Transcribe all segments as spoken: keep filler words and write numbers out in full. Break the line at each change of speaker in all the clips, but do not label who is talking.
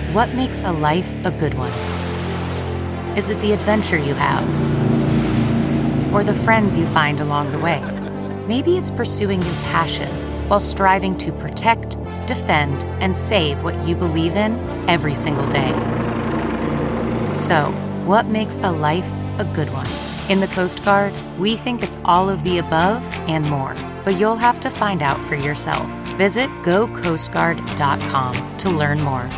What makes a life a good one? Is it the adventure you have? Or the friends you find along the way? Maybe it's pursuing your passion while striving to protect, defend, and save what you believe in every single day. So, what makes a life a good one? In the Coast Guard, we think it's all of the above and more, but you'll have to find out for yourself. Visit go coast guard dot com to learn more.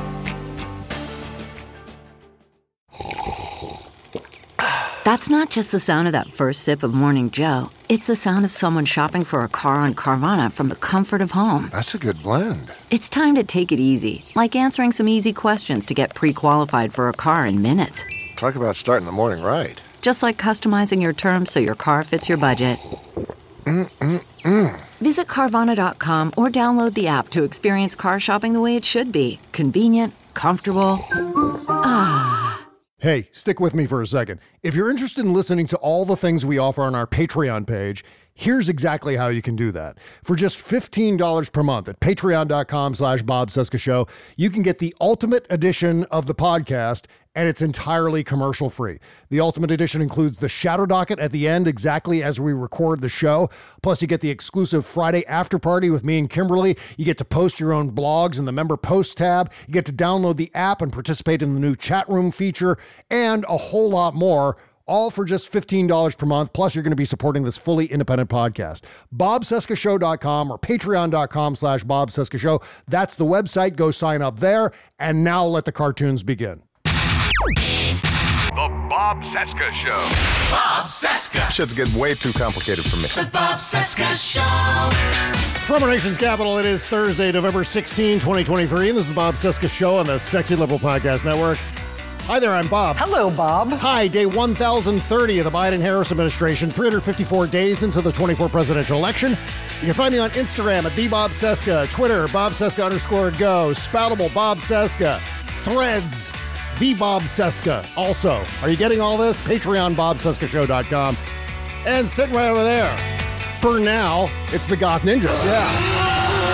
That's not just the sound of that first sip of Morning Joe. It's the sound of someone shopping for a car on Carvana from the comfort of home.
That's a good blend.
It's time to take it easy, like answering some easy questions to get pre-qualified for a car in minutes.
Talk about starting the morning right.
Just like customizing your terms so your car fits your budget.
Mm-mm-mm.
Visit Carvana dot com or download the app to experience car shopping the way it should be. Convenient, comfortable. Ah.
Hey, stick with me for a second. If you're interested in listening to all the things we offer on our Patreon page, here's exactly how you can do that. For just fifteen dollars per month at patreon dot com slash Bob Cesca Show, you can get the ultimate edition of the podcast, and it's entirely commercial free. The ultimate edition includes the shadow docket at the end, exactly as we record the show. Plus, you get the exclusive Friday after party with me and Kimberly. You get to post your own blogs in the member post tab. You get to download the app and participate in the new chat room feature, and a whole lot more, all for just fifteen dollars per month. Plus, you're going to be supporting this fully independent podcast. bob cesca show dot com or patreon dot com slash Bob Cesca Show. That's the website. Go sign up there. And now let the cartoons begin.
The Bob Cesca Show.
Bob Cesca.
Shit's getting way too complicated for me.
The Bob Cesca Show.
From our nation's capital, it is Thursday, November sixteenth, twenty twenty-three, and this is the Bob Cesca Show on the Sexy Liberal Podcast Network. Hi there, I'm Bob.
Hello, Bob.
Hi, day one thousand thirty of the Biden-Harris administration, three hundred fifty-four days into the twenty-four presidential election. You can find me on Instagram at the Bob Cesca, Twitter, Bob Cesca underscore go, Spoutable Bob Cesca, Threads, the Bob Cesca. Also, are you getting all this? Patreon, bob cesca show dot com. And sitting right over there, for now, it's the Goth Ninjas. Yeah.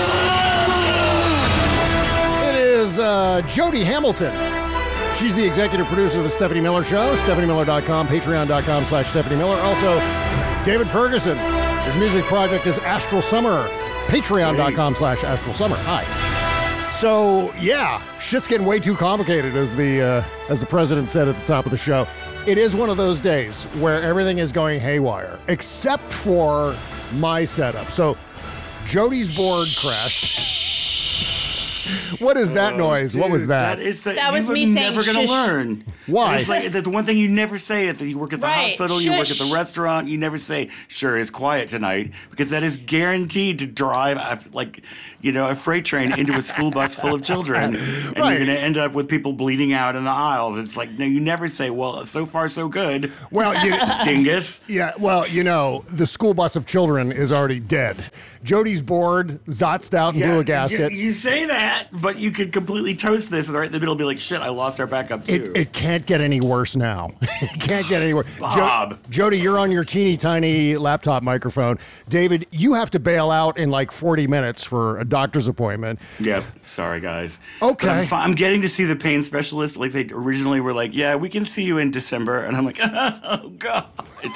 It is uh, Jody Hamilton. She's the executive producer of The Stephanie Miller Show, stephanie miller dot com, patreon dot com slash Stephanie Miller. Also, David Ferguson. His music project is Astral Summer, patreon dot com slash Astral Summer. Hi. So, yeah, shit's getting way too complicated, as the uh, as the president said at the top of the show. It is one of those days where everything is going haywire, except for my setup. So, Jody's board crashed. What is that
oh,
noise?
Dude,
what was that?
That, is the,
that was
you
me
were
saying
never going
shush.
to learn.
Why?
It's like the one thing you never say at the, you work at the
right.
hospital,
shush.
you work at the restaurant, you never say, sure, it's quiet tonight, because that is guaranteed to drive, a, like, you know, a freight train into a school bus full of children, and
right.
you're going to end up with people bleeding out in the aisles. It's like, no, you never say, well, so far so good.
Well, you,
dingus.
Yeah, well, you know, the school bus of children is already dead. Jody's bored, zotzed out and
Yeah,
blew a gasket.
You, you say that, but you could completely toast this, and right in the middle be like, shit, I lost our backup too.
It, it can't get any worse now. It can't get any worse.
Bob.
Jo- Jody, you're on your teeny tiny laptop microphone. David, you have to bail out in like forty minutes for a doctor's appointment.
Yep. Sorry, guys.
Okay.
But I'm, fi- I'm getting to see the pain specialist. Like they originally were like, yeah, we can see you in December. And I'm like, oh, God.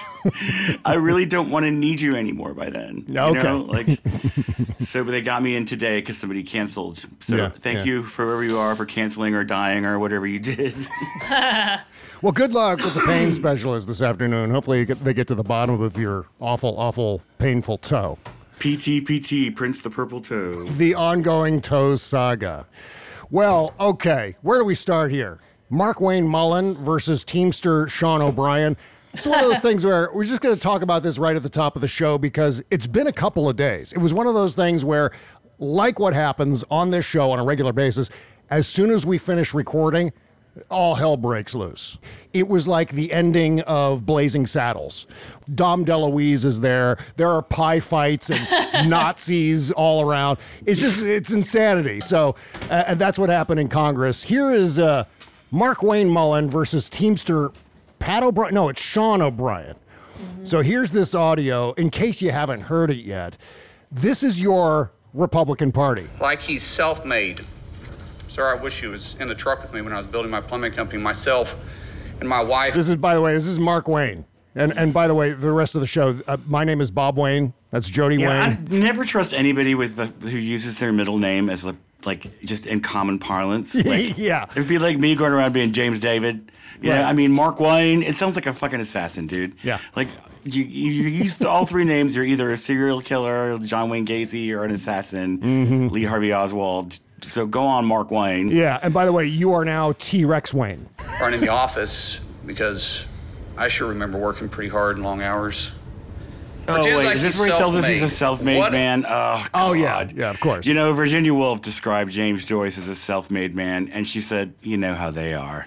I really don't want to need you anymore by then. You
okay.
know? Like, so but they got me in today because somebody canceled. So
Yeah,
thank
yeah.
you for wherever you are for canceling or dying or whatever you did.
Well, good luck with the pain specialist this afternoon. Hopefully you get, they get to the bottom of your awful, awful, painful toe.
P T P T, Prince the Purple Toe.
The ongoing toe saga. Well, okay, where do we start here? Mark Wayne Mullen versus Teamster Sean O'Brien. It's one of those things where we're just going to talk about this right at the top of the show because it's been a couple of days. It was one of those things where, like what happens on this show on a regular basis, as soon as we finish recording, all hell breaks loose. It was like the ending of Blazing Saddles. Dom DeLuise is there. There are pie fights and Nazis all around. It's just, it's insanity. So, uh, and that's what happened in Congress. Here is uh, Mark Wayne Mullen versus Teamster Pat O'Brien. No, it's Sean O'Brien. Mm-hmm. So here's this audio in case you haven't heard it yet. This is your Republican Party.
Like he's self-made.
Sir, I wish you was in the truck with me when I was building my plumbing company myself and my wife.
This is, by the way, this is Mark Wayne. And and by the way, the rest of the show, uh, my name is Bob Wayne. That's Jody
yeah,
Wayne.
I never trust anybody with the, who uses their middle name as like, like just in common parlance. Like,
yeah.
It'd be like me going around being James David. Yeah,
Right.
I mean, Mark Wayne, it sounds like a fucking assassin, dude.
Yeah.
Like, you, you use all three names. You're either a serial killer, John Wayne Gacy, or an assassin,
Mm-hmm.
Lee Harvey Oswald. So go on, Mark Wayne.
Yeah, and by the way, you are now T-Rex Wayne.
Running the office because I sure remember working pretty hard and long hours.
Oh,
Virginia's
wait,
like
is this
he's
where he tells us he's a
self-made.
self-made
What?
man? Oh,
Oh, yeah,
God.
yeah, of course.
You know, Virginia Woolf described James Joyce as a self-made man, and she said, you know how they are.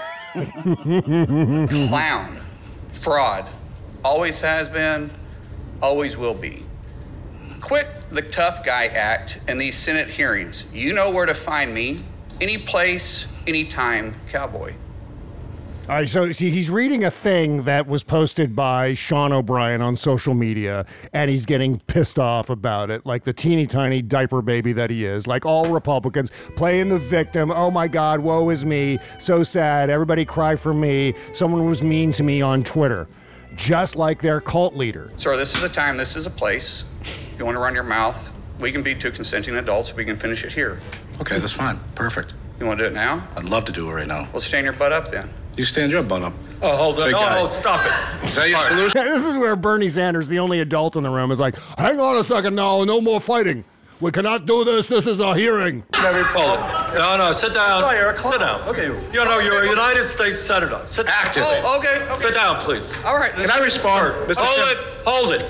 Clown. Fraud. Always has been, always will be. Quit the tough guy act in these Senate hearings. You know where to find me. Any place, anytime, cowboy.
All right, so see, he's reading a thing that was posted by Sean O'Brien on social media, and he's getting pissed off about it, like the teeny tiny diaper baby that he is, like all Republicans, playing the victim. Oh my God, woe is me, so sad, everybody cry for me, someone was mean to me on Twitter, just like their cult leader.
Sir, this is a time, this is a place. If you want to run your mouth, we can be two consenting adults. We can finish it here.
Okay, that's fine. Perfect.
You want to do it now?
I'd love to do it right now.
Well, stand your butt up then.
You stand your butt up.
Oh, hold on.
Big
No,
guy.
no, stop it.
Is that your solution?
This is where Bernie Sanders, the only adult in the room, is like, hang on a second now, no more fighting. We cannot do this. This is a hearing.
Mary Pollard. No, no, sit down.
No, you're a clown.
Sit down.
Okay.
You know, you're a United States Senator. Sit down.
Active.
Oh, okay, okay.
Sit down, please.
All right.
Can I respond? Mister
Hold
Chairman?
it. Hold it.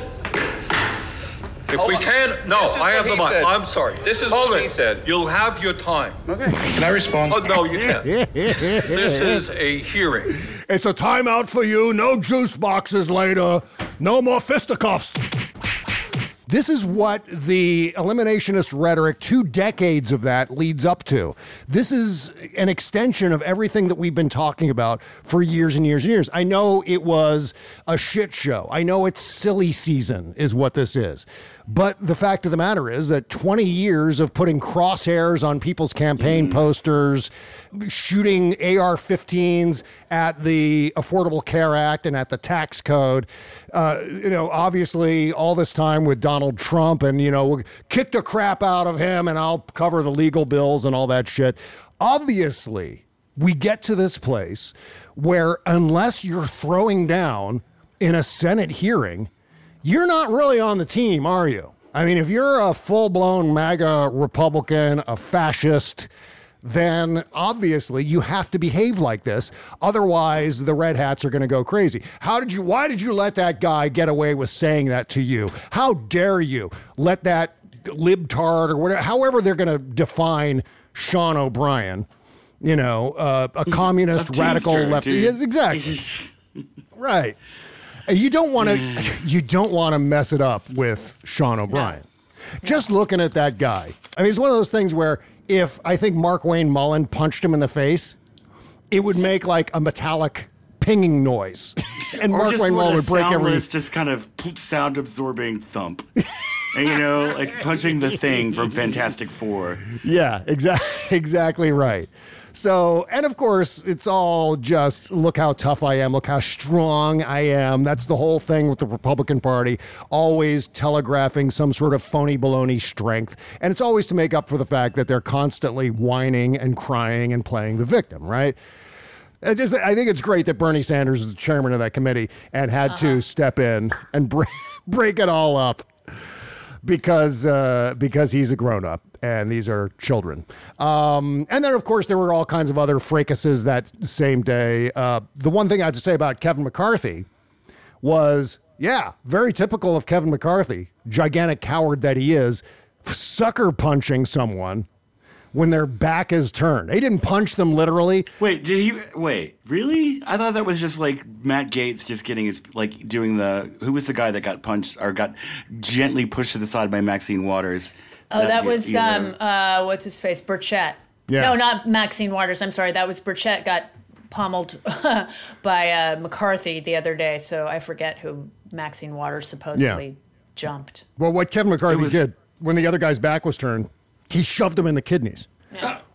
If
Hold
we
on.
can, no,
This is
I have
what
the
he
mic.
said.
I'm sorry.
This is
Hold
what
it.
he said.
You'll have your time.
Okay.
Can I respond?
Oh, no, you can't. This is a hearing.
It's a timeout for you. No juice boxes later. No more fisticuffs. This is what the eliminationist rhetoric, two decades of that, leads up to. This is an extension of everything that we've been talking about for years and years and years. I know it was a shit show. I know it's silly season is what this is. But the fact of the matter is that twenty years of putting crosshairs on people's campaign posters, shooting A R fifteens at the Affordable Care Act and at the tax code, uh, you know, obviously all this time with Donald Trump and, you know, kick the crap out of him and I'll cover the legal bills and all that shit. Obviously, we get to this place where unless you're throwing down in a Senate hearing, you're not really on the team, are you? I mean, if you're a full-blown MAGA Republican, a fascist, then obviously you have to behave like this. Otherwise, the red hats are going to go crazy. How did you, why did you let that guy get away with saying that to you? How dare you let that libtard or whatever, however they're going to define Sean O'Brien, you know, uh, a communist,
A
radical
teamster,
lefty.
dude.
Yes, exactly. Right. You don't want to. You don't want to mess it up with Sean O'Brien. No. Just no. looking at that guy. I mean, it's one of those things where if I think Mark Wayne Mullen punched him in the face, it would make like a metallic pinging noise, and
or
Mark
just
Wayne Mullen would break every.
Just kind of sound absorbing thump. And, you know, like punching the Thing from Fantastic Four.
Yeah, exactly, exactly right. So, and of course, it's all just look how tough I am, look how strong I am. That's the whole thing with the Republican Party, always telegraphing some sort of phony baloney strength. And it's always to make up for the fact that they're constantly whining and crying and playing the victim, right? I just, I think it's great that Bernie Sanders is the chairman of that committee and had uh-huh. to step in and break, break it all up. Because uh, because he's a grown-up and these are children. Um, and then, of course, there were all kinds of other fracases that same day. Uh, the one thing I have to say about Kevin McCarthy was, yeah, very typical of Kevin McCarthy, gigantic coward that he is, sucker punching someone when their back is turned. He didn't punch them literally.
Wait, did he? Wait, really? I thought that was just like Matt Gaetz just getting his, like doing the, who was the guy that got punched or got gently pushed to the side by Maxine Waters?
Oh, that, that was, um, uh, what's his face? Burchett.
Yeah.
No, not Maxine Waters. I'm sorry. That was Burchett got pummeled by uh, McCarthy the other day. So I forget who Maxine Waters supposedly yeah. jumped.
Well, what Kevin McCarthy
was,
did when the other guy's back was turned, he shoved him in the kidneys.
Yeah.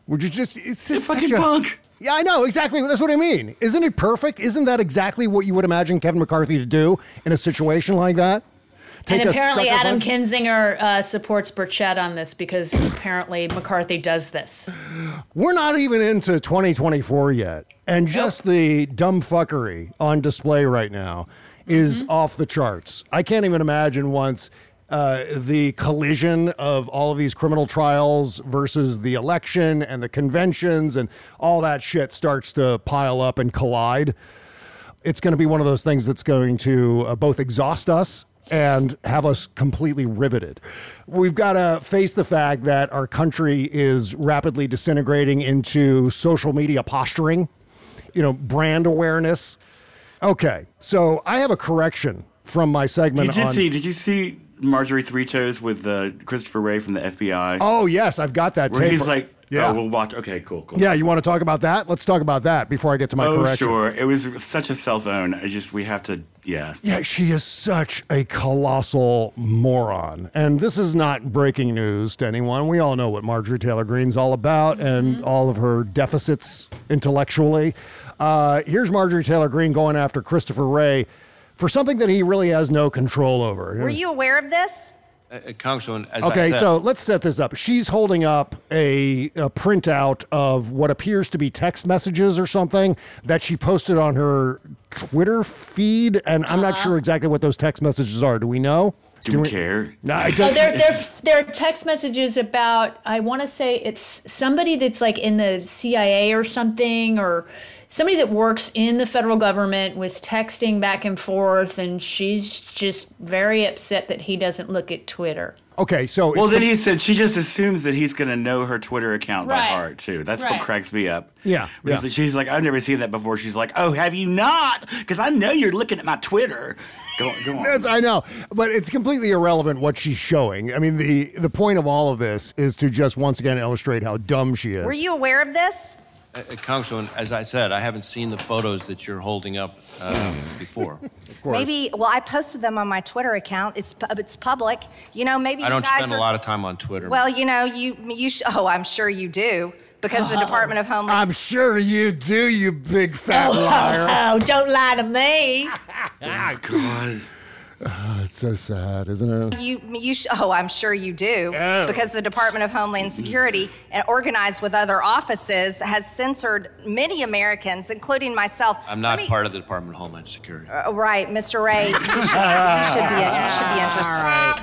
Which is just, it's just
You're
such
fucking
a,
punk.
Yeah, I know, exactly. That's what I mean. Isn't it perfect? Isn't that exactly what you would imagine Kevin McCarthy to do in a situation like that? Take
and apparently
sucker
Adam
punch?
Kinzinger uh, supports Burchett on this because apparently McCarthy does this.
We're not even into twenty twenty-four yet. And just nope. the dumb fuckery on display right now is mm-hmm. off the charts. I can't even imagine once uh, the collision of all of these criminal trials versus the election and the conventions and all that shit starts to pile up and collide. It's going to be one of those things that's going to uh, both exhaust us and have us completely riveted. We've got to face the fact that our country is rapidly disintegrating into social media posturing, you know, brand awareness. Okay, so I have a correction from my segment.
You did
on,
see, did you see Marjorie Three Toes with uh, Christopher Wray from the F B I?
Oh, yes, I've got that
Where
tape.
he's like,
yeah.
oh, we'll watch. Okay, cool, cool.
Yeah, you want to talk about that? Let's talk about that before I get to my
oh,
correction.
Oh, sure. It was such a cell phone. I just, we have to, yeah.
Yeah, she is such a colossal moron. And this is not breaking news to anyone. We all know what Marjorie Taylor Greene's all about and mm-hmm. all of her deficits intellectually. Uh, here's Marjorie Taylor Greene going after Christopher Wray for something that he really has no control over.
Were you aware of this?
Uh, Congresswoman, as
okay,
I said,
so let's set this up. She's holding up a, a printout of what appears to be text messages or something that she posted on her Twitter feed, and I'm uh-huh. not sure exactly what those text messages are. Do we know?
Do,
Do
we
we
care?
No, I
Oh,
don't.
they're, they're, they're text messages about, I want to say it's somebody that's like in the C I A or something, or somebody that works in the federal government was texting back and forth, and she's just very upset that he doesn't look at Twitter.
Okay, so
well,
it's
then
com-
he said she just assumes that he's going to know her Twitter account by
Right.
heart too. That's
Right.
what cracks me up.
Yeah,
Because
yeah.
she's like, I've never seen that before. She's like, oh, have you not? Because I know you're looking at my Twitter. Go, go on.
That's, I know, but it's completely irrelevant what she's showing. I mean, the the point of all of this is to just once again illustrate how dumb she is.
Were you aware of this?
Uh, Congresswoman, as I said, I haven't seen the photos that you're holding up uh, before.
Of course.
Maybe, well, I posted them on my Twitter account. It's pu- it's public. You know, maybe
I don't
you guys
spend
are,
a lot of time on Twitter.
Well, you know, you you sh- oh, I'm sure you do, because the Department of Homeland.
I'm sure you do, you big fat liar.
Oh, don't lie to me.
Oh, God.
Oh, it's so sad, isn't it?
You, you sh- oh, I'm sure you do,
Oh.
because the Department of Homeland Security, uh, organized with other offices, has censored many Americans, including myself.
I'm not
Let me-
part of the Department of Homeland Security.
Uh, right, Mister Ray. You should, you should be. You should be interested.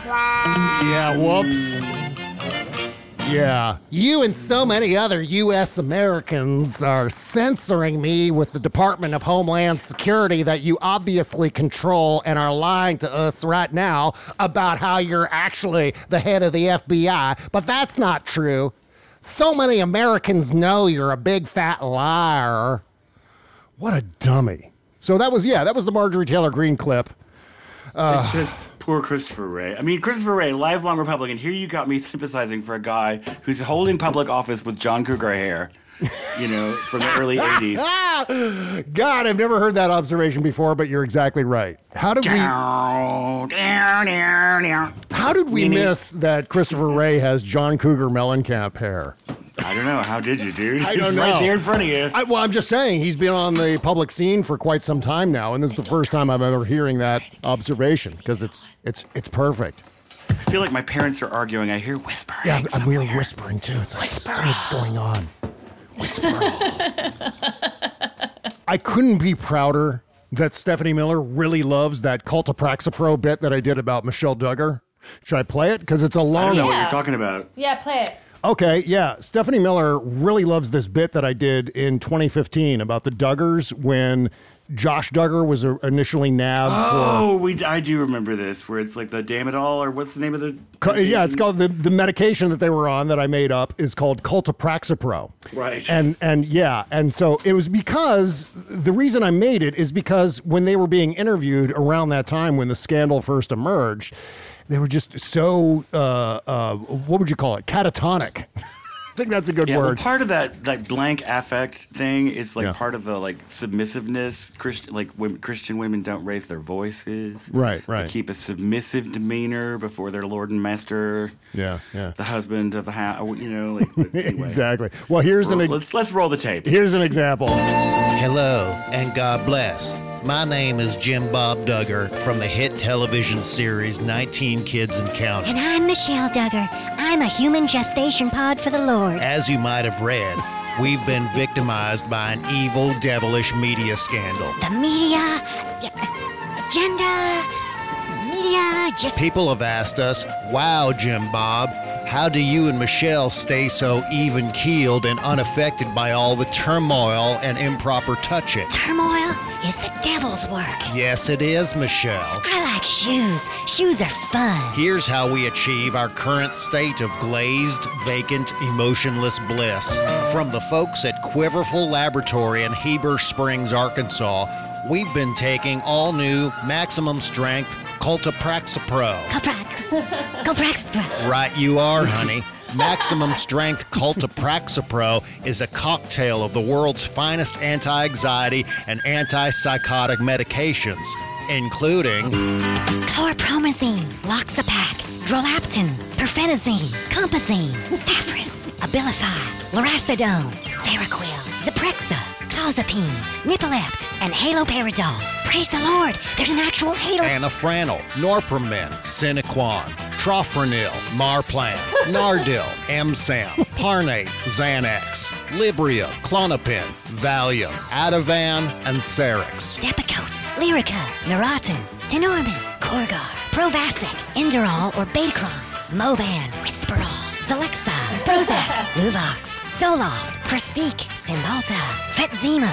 Yeah, whoops. Yeah. You and so many other U S Americans are censoring me with the Department of Homeland Security that you obviously control and are lying to us right now about how you're actually the head of the F B I. But that's not true. So many Americans know you're a big fat liar. What a dummy. So that was, yeah, that was the Marjorie Taylor Greene clip. Uh,
It's just poor Christopher Wray. I mean, Christopher Wray, lifelong Republican. Here you got me sympathizing for a guy who's holding public office with John Cougar hair, you know, from the early eighties.
God, I've never heard that observation before, but you're exactly right. How did we? How did we miss that Christopher Wray has John Cougar Mellencamp hair?
I don't know. How did you, dude?
I don't
it's
know.
right there in front of you.
I, well, I'm just saying he's been on the public scene for quite some time now, and this is the first time I'm ever hearing that observation because it's it's it's perfect.
I feel like my parents are arguing. I hear whispering.
Yeah, and
somewhere.
we're whispering too. It's like something's going on. Whispering. I couldn't be prouder that Stephanie Miller really loves that Cultopraxipro bit that I did about Michelle Duggar. Should I play it? Because it's a
I
long
don't know
Yeah.
what you're talking about.
Yeah, play it.
Okay, yeah. Stephanie Miller really loves this bit that I did in twenty fifteen about the Duggars when Josh Duggar was initially nabbed
Oh, we I do remember this, where it's like the Damodol, or what's the name of the?
for... Yeah, it's called the, the medication that they were on that I made up is called Cultopraxipro.
Right.
And and yeah, and so it was because the reason I made it is because when they were being interviewed around that time when the scandal first emerged, they were just so, uh, uh, what would you call it, catatonic. think that's a good
yeah,
word.
Well, part of that like blank affect thing is like
Yeah.
part of the like submissiveness. Christian like women, Christian women don't raise their voices.
Right,
They
right.
keep a submissive demeanor before their lord and master.
Yeah, yeah.
The husband of the house. You know, like but anyway.
Exactly. Well, here's an
Roll-
ex-
let's let's roll the tape.
here's an example.
Hello, and God bless. My name is Jim Bob Duggar from the hit television series nineteen Kids and Counting.
And I'm Michelle Duggar. I'm a human gestation pod for the Lord.
As you might have read, we've been victimized by an evil, devilish media scandal.
The media, agenda, media, just...
People have asked us, wow, Jim Bob, how do you and Michelle stay so even-keeled and unaffected by all the turmoil and improper touching?
Turmoil is the devil's work.
Yes, it is, Michelle.
I like shoes. Shoes are fun.
Here's how we achieve our current state of glazed, vacant, emotionless bliss. From the folks at Quiverful Laboratory in Heber Springs, Arkansas, we've been taking all new maximum strength Cultipraxipro.
Cultipraxipro.
Right you are, honey. Maximum Strength Cultipraxipro is a cocktail of the world's finest anti-anxiety and antipsychotic medications, including
Chlorpromazine, Loxapac, Drolaptin, Perfenazine, Compazine, Thafris, Abilify, Loracidone, Seroquel, Zyprexa, Clozapine, Nipolept, and Haloperidol. Praise the Lord, there's an actual halo...
Anafranil, Norpramin, Cinequan, Trofranil, Marplan, Nardil, M-Sam, Parnate, Xanax, Libria, Clonopin, Valium, Ativan, and Cerix.
Depakote, Lyrica, Neurontin, Tenormin, Corgar, Provasic, Inderol or Betacron, Moban, Risperol, Zalexa, Prozac, Luvox, Zoloft, Prestique, Cymbalta, Fetzima.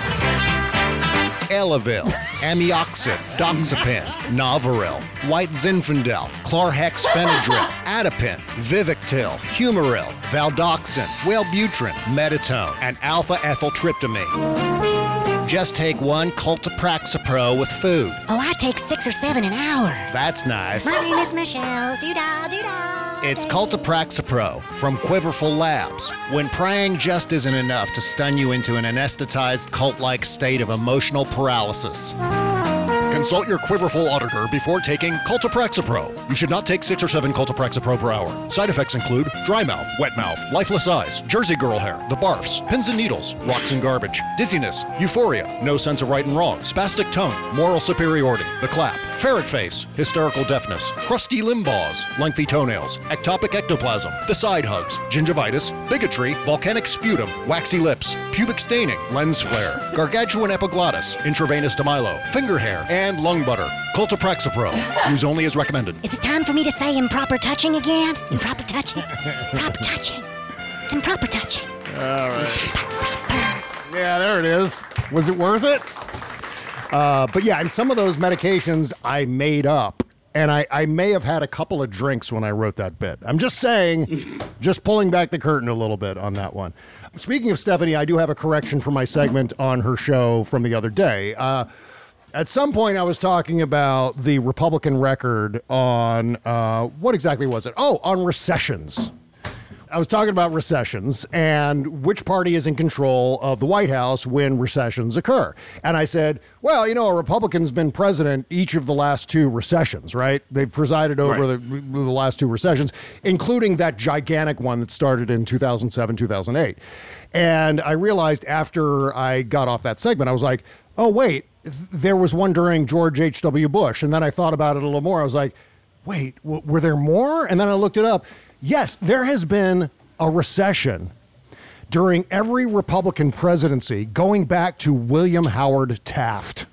Elavil, Amioxin, Doxepin, Novaril, White Zinfandel, Chlorhexphenadril, Atipin, Vivictil, Humaril, Valdoxin, Wellbutrin, Meditone, and alpha-ethyltryptamine. Just take one Cultipraxipro with food.
Oh, I take six or seven an hour.
That's nice.
My name is Michelle. Doo-dah, doo-dah.
It's Cultipraxipro from Quiverful Labs. When praying just isn't enough to stun you into an anesthetized cult-like state of emotional paralysis.
Consult your Quiverful auditor before taking Cultipraxipro. You should not take six or seven Cultipraxipro per hour. Side effects include dry mouth, wet mouth, lifeless eyes, Jersey girl hair, the barfs, pins and needles, rocks and garbage, dizziness, euphoria, no sense of right and wrong, spastic tongue, moral superiority, the clap, ferret face, hysterical deafness, crusty limbals, lengthy toenails, ectopic ectoplasm, the side hugs, gingivitis, bigotry, volcanic sputum, waxy lips, pubic staining, lens flare, gargantuan epiglottis, intravenous demylo, finger hair, and lung butter. Cultipraxipro. Use only as recommended.
Is it time for me to say improper touching again? Improper touching. Proper touching. It's improper touching.
All right. Yeah, there it is. Was it worth it? Uh, but yeah, and some of those medications I made up. And I, I may have had a couple of drinks when I wrote that bit. I'm just saying, just pulling back the curtain a little bit on that one. Speaking of Stephanie, I do have a correction for my segment on her show from the other day. Uh, At some point, I was talking about the Republican record on, uh, what exactly was it? Oh, on recessions. I was talking about recessions and which party is in control of the White House when recessions occur. And I said, well, you know, a Republican's been president each of the last two recessions, right? They've presided over right. the, the last two recessions, including that gigantic one that started in two thousand seven, two thousand eight. And I realized after I got off that segment, I was like, oh, wait, there was one during George H W. Bush. And then I thought about it a little more. I was like, wait, w- were there more? And then I looked it up. Yes, there has been a recession during every Republican presidency going back to William Howard Taft.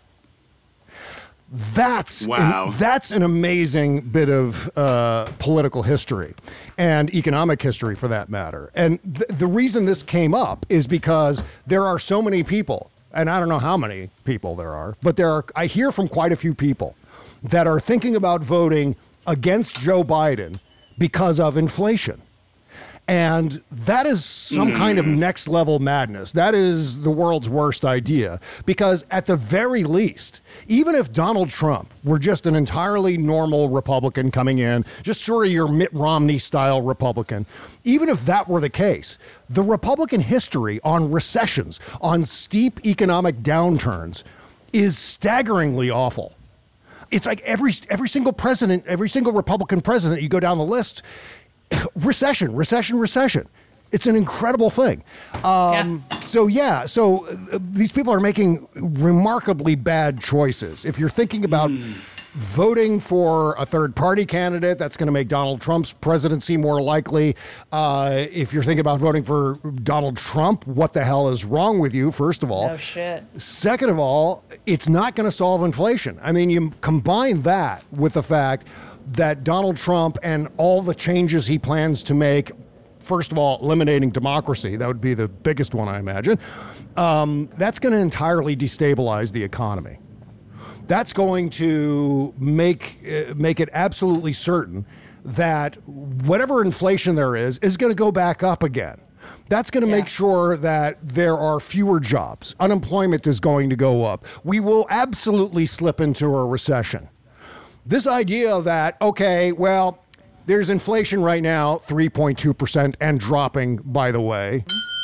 That's
wow.
an, that's an amazing bit of uh, political history and economic history, for that matter. And th- the reason this came up is because there are so many people, and I don't know how many people there are, but there are. I hear from quite a few people that are thinking about voting against Joe Biden because of inflation. And that is some mm. kind of next level madness. That is the world's worst idea, because at the very least, even if Donald Trump were just an entirely normal Republican coming in, just sort of your Mitt Romney style Republican, even if that were the case, the Republican history on recessions, on steep economic downturns is staggeringly awful. It's like every every single president, every single Republican president, you go down the list, recession, recession, recession. It's an incredible thing. Um, yeah. So, yeah, so uh, these people are making remarkably bad choices. If you're thinking about mm. voting for a third-party candidate, that's going to make Donald Trump's presidency more likely. Uh, if you're thinking about voting for Donald Trump, what the hell is wrong with you, first of all?
Oh, shit.
Second of all, it's not going to solve inflation. I mean, you combine that with the fact that Donald Trump and all the changes he plans to make, first of all, eliminating democracy, that would be the biggest one, I imagine, um, that's going to entirely destabilize the economy. That's going to make uh, make it absolutely certain that whatever inflation there is, is going to go back up again. That's going to yeah. make sure that there are fewer jobs. Unemployment is going to go up. We will absolutely slip into a recession. This idea that, okay, well, there's inflation right now, three point two percent, and dropping, by the way.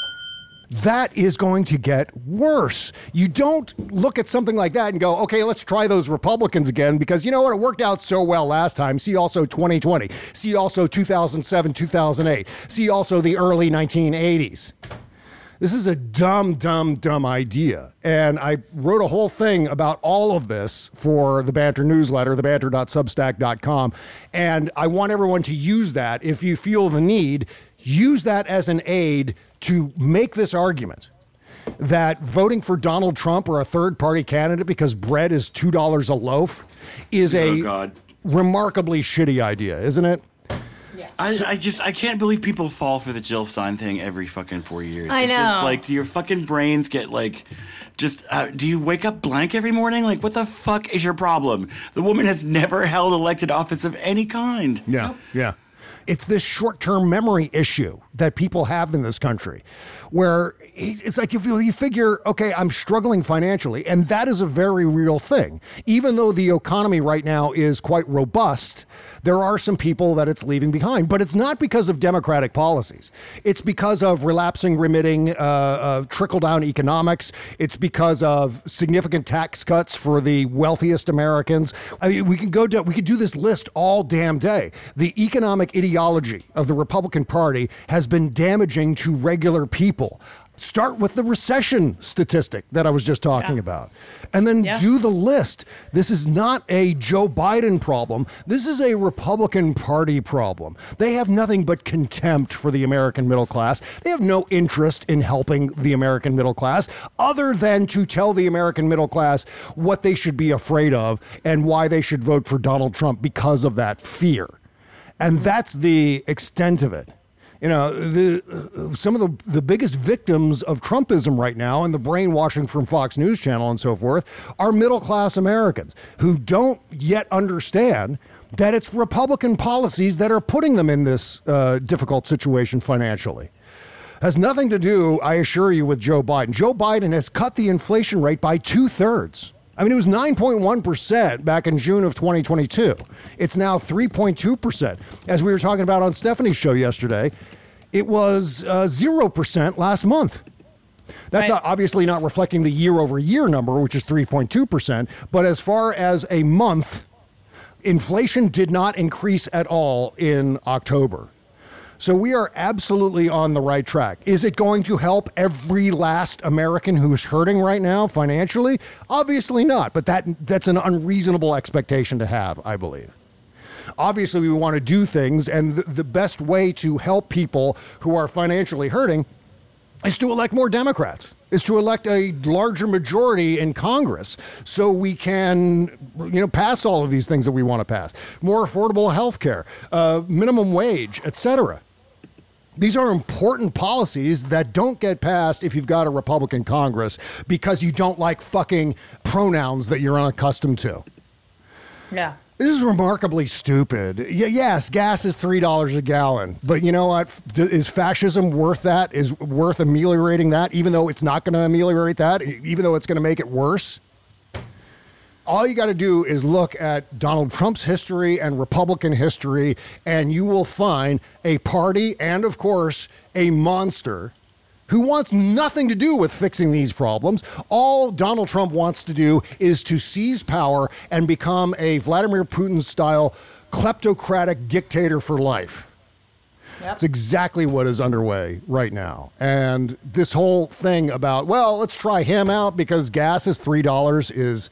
That is going to get worse. You don't look at something like that and go, okay, let's try those Republicans again, because you know what? It worked out so well last time. See also twenty twenty. See also two thousand seven, two thousand eight. See also the early nineteen eighties. This is a dumb, dumb, dumb idea. And I wrote a whole thing about all of this for the Banter newsletter, the banter dot substack dot com. And I want everyone to use that. If you feel the need, use that as an aid to make this argument that voting for Donald Trump or a third-party candidate because bread is two dollars a loaf is a
oh God.
remarkably shitty idea, isn't it?
I, I just I can't believe people fall for the Jill Stein thing every fucking four years.
I
it's
know.
Just like, do your fucking brains get like, just uh, do you wake up blank every morning? Like, what the fuck is your problem? The woman has never held elected office of any kind.
Yeah, nope. yeah. It's this short-term memory issue that people have in this country, where it's like you feel, you figure, okay, I'm struggling financially, and that is a very real thing. Even though the economy right now is quite robust, there are some people that it's leaving behind. But it's not because of Democratic policies. It's because of relapsing, remitting, uh, uh, trickle-down economics. It's because of significant tax cuts for the wealthiest Americans. I mean, we can go to, we could do this list all damn day. The economic ideology of the Republican Party has been damaging to regular people. Start with the recession statistic that I was just talking yeah. about, and then yeah. do the list. This is not a Joe Biden problem. This is a Republican Party problem. They have nothing but contempt for the American middle class. They have no interest in helping the American middle class other than to tell the American middle class what they should be afraid of and why they should vote for Donald Trump because of that fear. And that's the extent of it. You know, the, uh, some of the, the biggest victims of Trumpism right now and the brainwashing from Fox News Channel and so forth are middle-class Americans who don't yet understand that it's Republican policies that are putting them in this uh, difficult situation financially. Has nothing to do, I assure you, with Joe Biden. Joe Biden has cut the inflation rate by two-thirds. I mean, it was nine point one percent back in June of twenty twenty-two. It's now three point two percent. As we were talking about on Stephanie's show yesterday, it was uh, zero percent last month. That's right. Not, obviously not reflecting the year-over-year number, which is three point two percent. But as far as a month, inflation did not increase at all in October. So we are absolutely on the right track. Is it going to help every last American who's hurting right now financially? Obviously not, but that that's an unreasonable expectation to have, I believe. Obviously, we want to do things, and the, the best way to help people who are financially hurting is to elect more Democrats, is to elect a larger majority in Congress so we can, you know, pass all of these things that we want to pass. More affordable health care, uh, minimum wage, et cetera. These are important policies that don't get passed if you've got a Republican Congress because you don't like fucking pronouns that you're unaccustomed to.
Yeah.
This is remarkably stupid. Y- yes, gas is three dollars a gallon, but you know what? F- Is fascism worth that? Is worth ameliorating that, even though it's not going to ameliorate that, e- even though it's going to make it worse? All you got to do is look at Donald Trump's history and Republican history, and you will find a party and, of course, a monster who wants nothing to do with fixing these problems. All Donald Trump wants to do is to seize power and become a Vladimir Putin-style kleptocratic dictator for life. Yep. That's exactly what is underway right now. And this whole thing about, well, let's try him out because gas is three dollars is...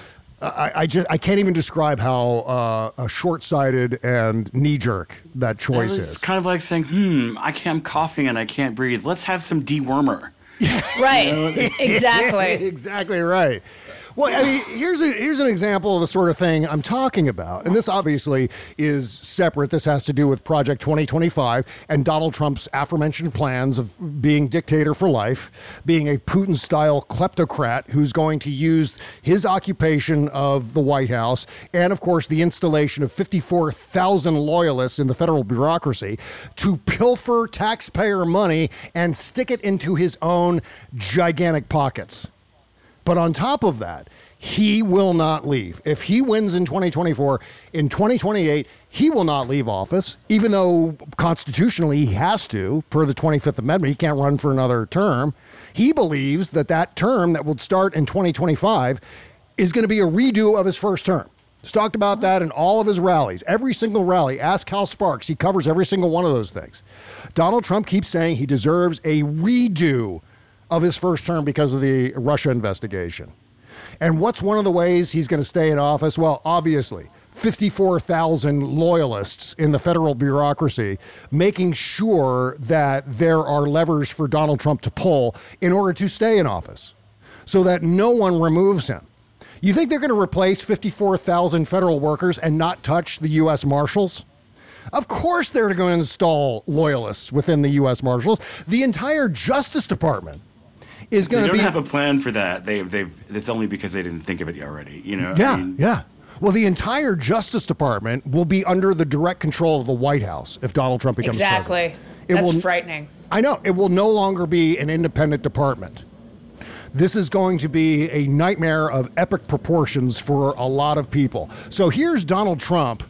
I, I just I can't even describe how uh, short-sighted and knee-jerk that choice
it's
is.
It's kind of like saying, "Hmm, I can't, I'm coughing and I can't breathe. Let's have some dewormer."
Right.
You know?
Exactly.
Exactly right. Well, I mean, here's a, here's an example of the sort of thing I'm talking about. And this obviously is separate. This has to do with Project twenty twenty-five and Donald Trump's aforementioned plans of being dictator for life, being a Putin-style kleptocrat who's going to use his occupation of the White House and, of course, the installation of fifty-four thousand loyalists in the federal bureaucracy to pilfer taxpayer money and stick it into his own gigantic pockets. But on top of that, he will not leave. If he wins in twenty twenty-four, in twenty twenty-eight, he will not leave office, even though constitutionally he has to, per the twenty-fifth Amendment. He can't run for another term. He believes that that term that would start in twenty twenty-five is going to be a redo of his first term. He's talked about that in all of his rallies. Every single rally. Ask Cal Sparks. He covers every single one of those things. Donald Trump keeps saying he deserves a redo of his first term because of the Russia investigation. And what's one of the ways he's going to stay in office? Well, obviously, fifty-four thousand loyalists in the federal bureaucracy, making sure that there are levers for Donald Trump to pull in order to stay in office so that no one removes him. You think they're going to replace fifty-four thousand federal workers and not touch the U S Marshals? Of course they're going to install loyalists within the U S Marshals. The entire Justice Department is going to be...
They don't have a plan for that. They, they've. It's only because they didn't think of it already. You know.
Yeah,
I mean,
yeah. Well, the entire Justice Department will be under the direct control of the White House if Donald Trump becomes
exactly.
president. It
That's
will,
frightening.
I know. It will no longer be an independent department. This is going to be a nightmare of epic proportions for a lot of people. So here's Donald Trump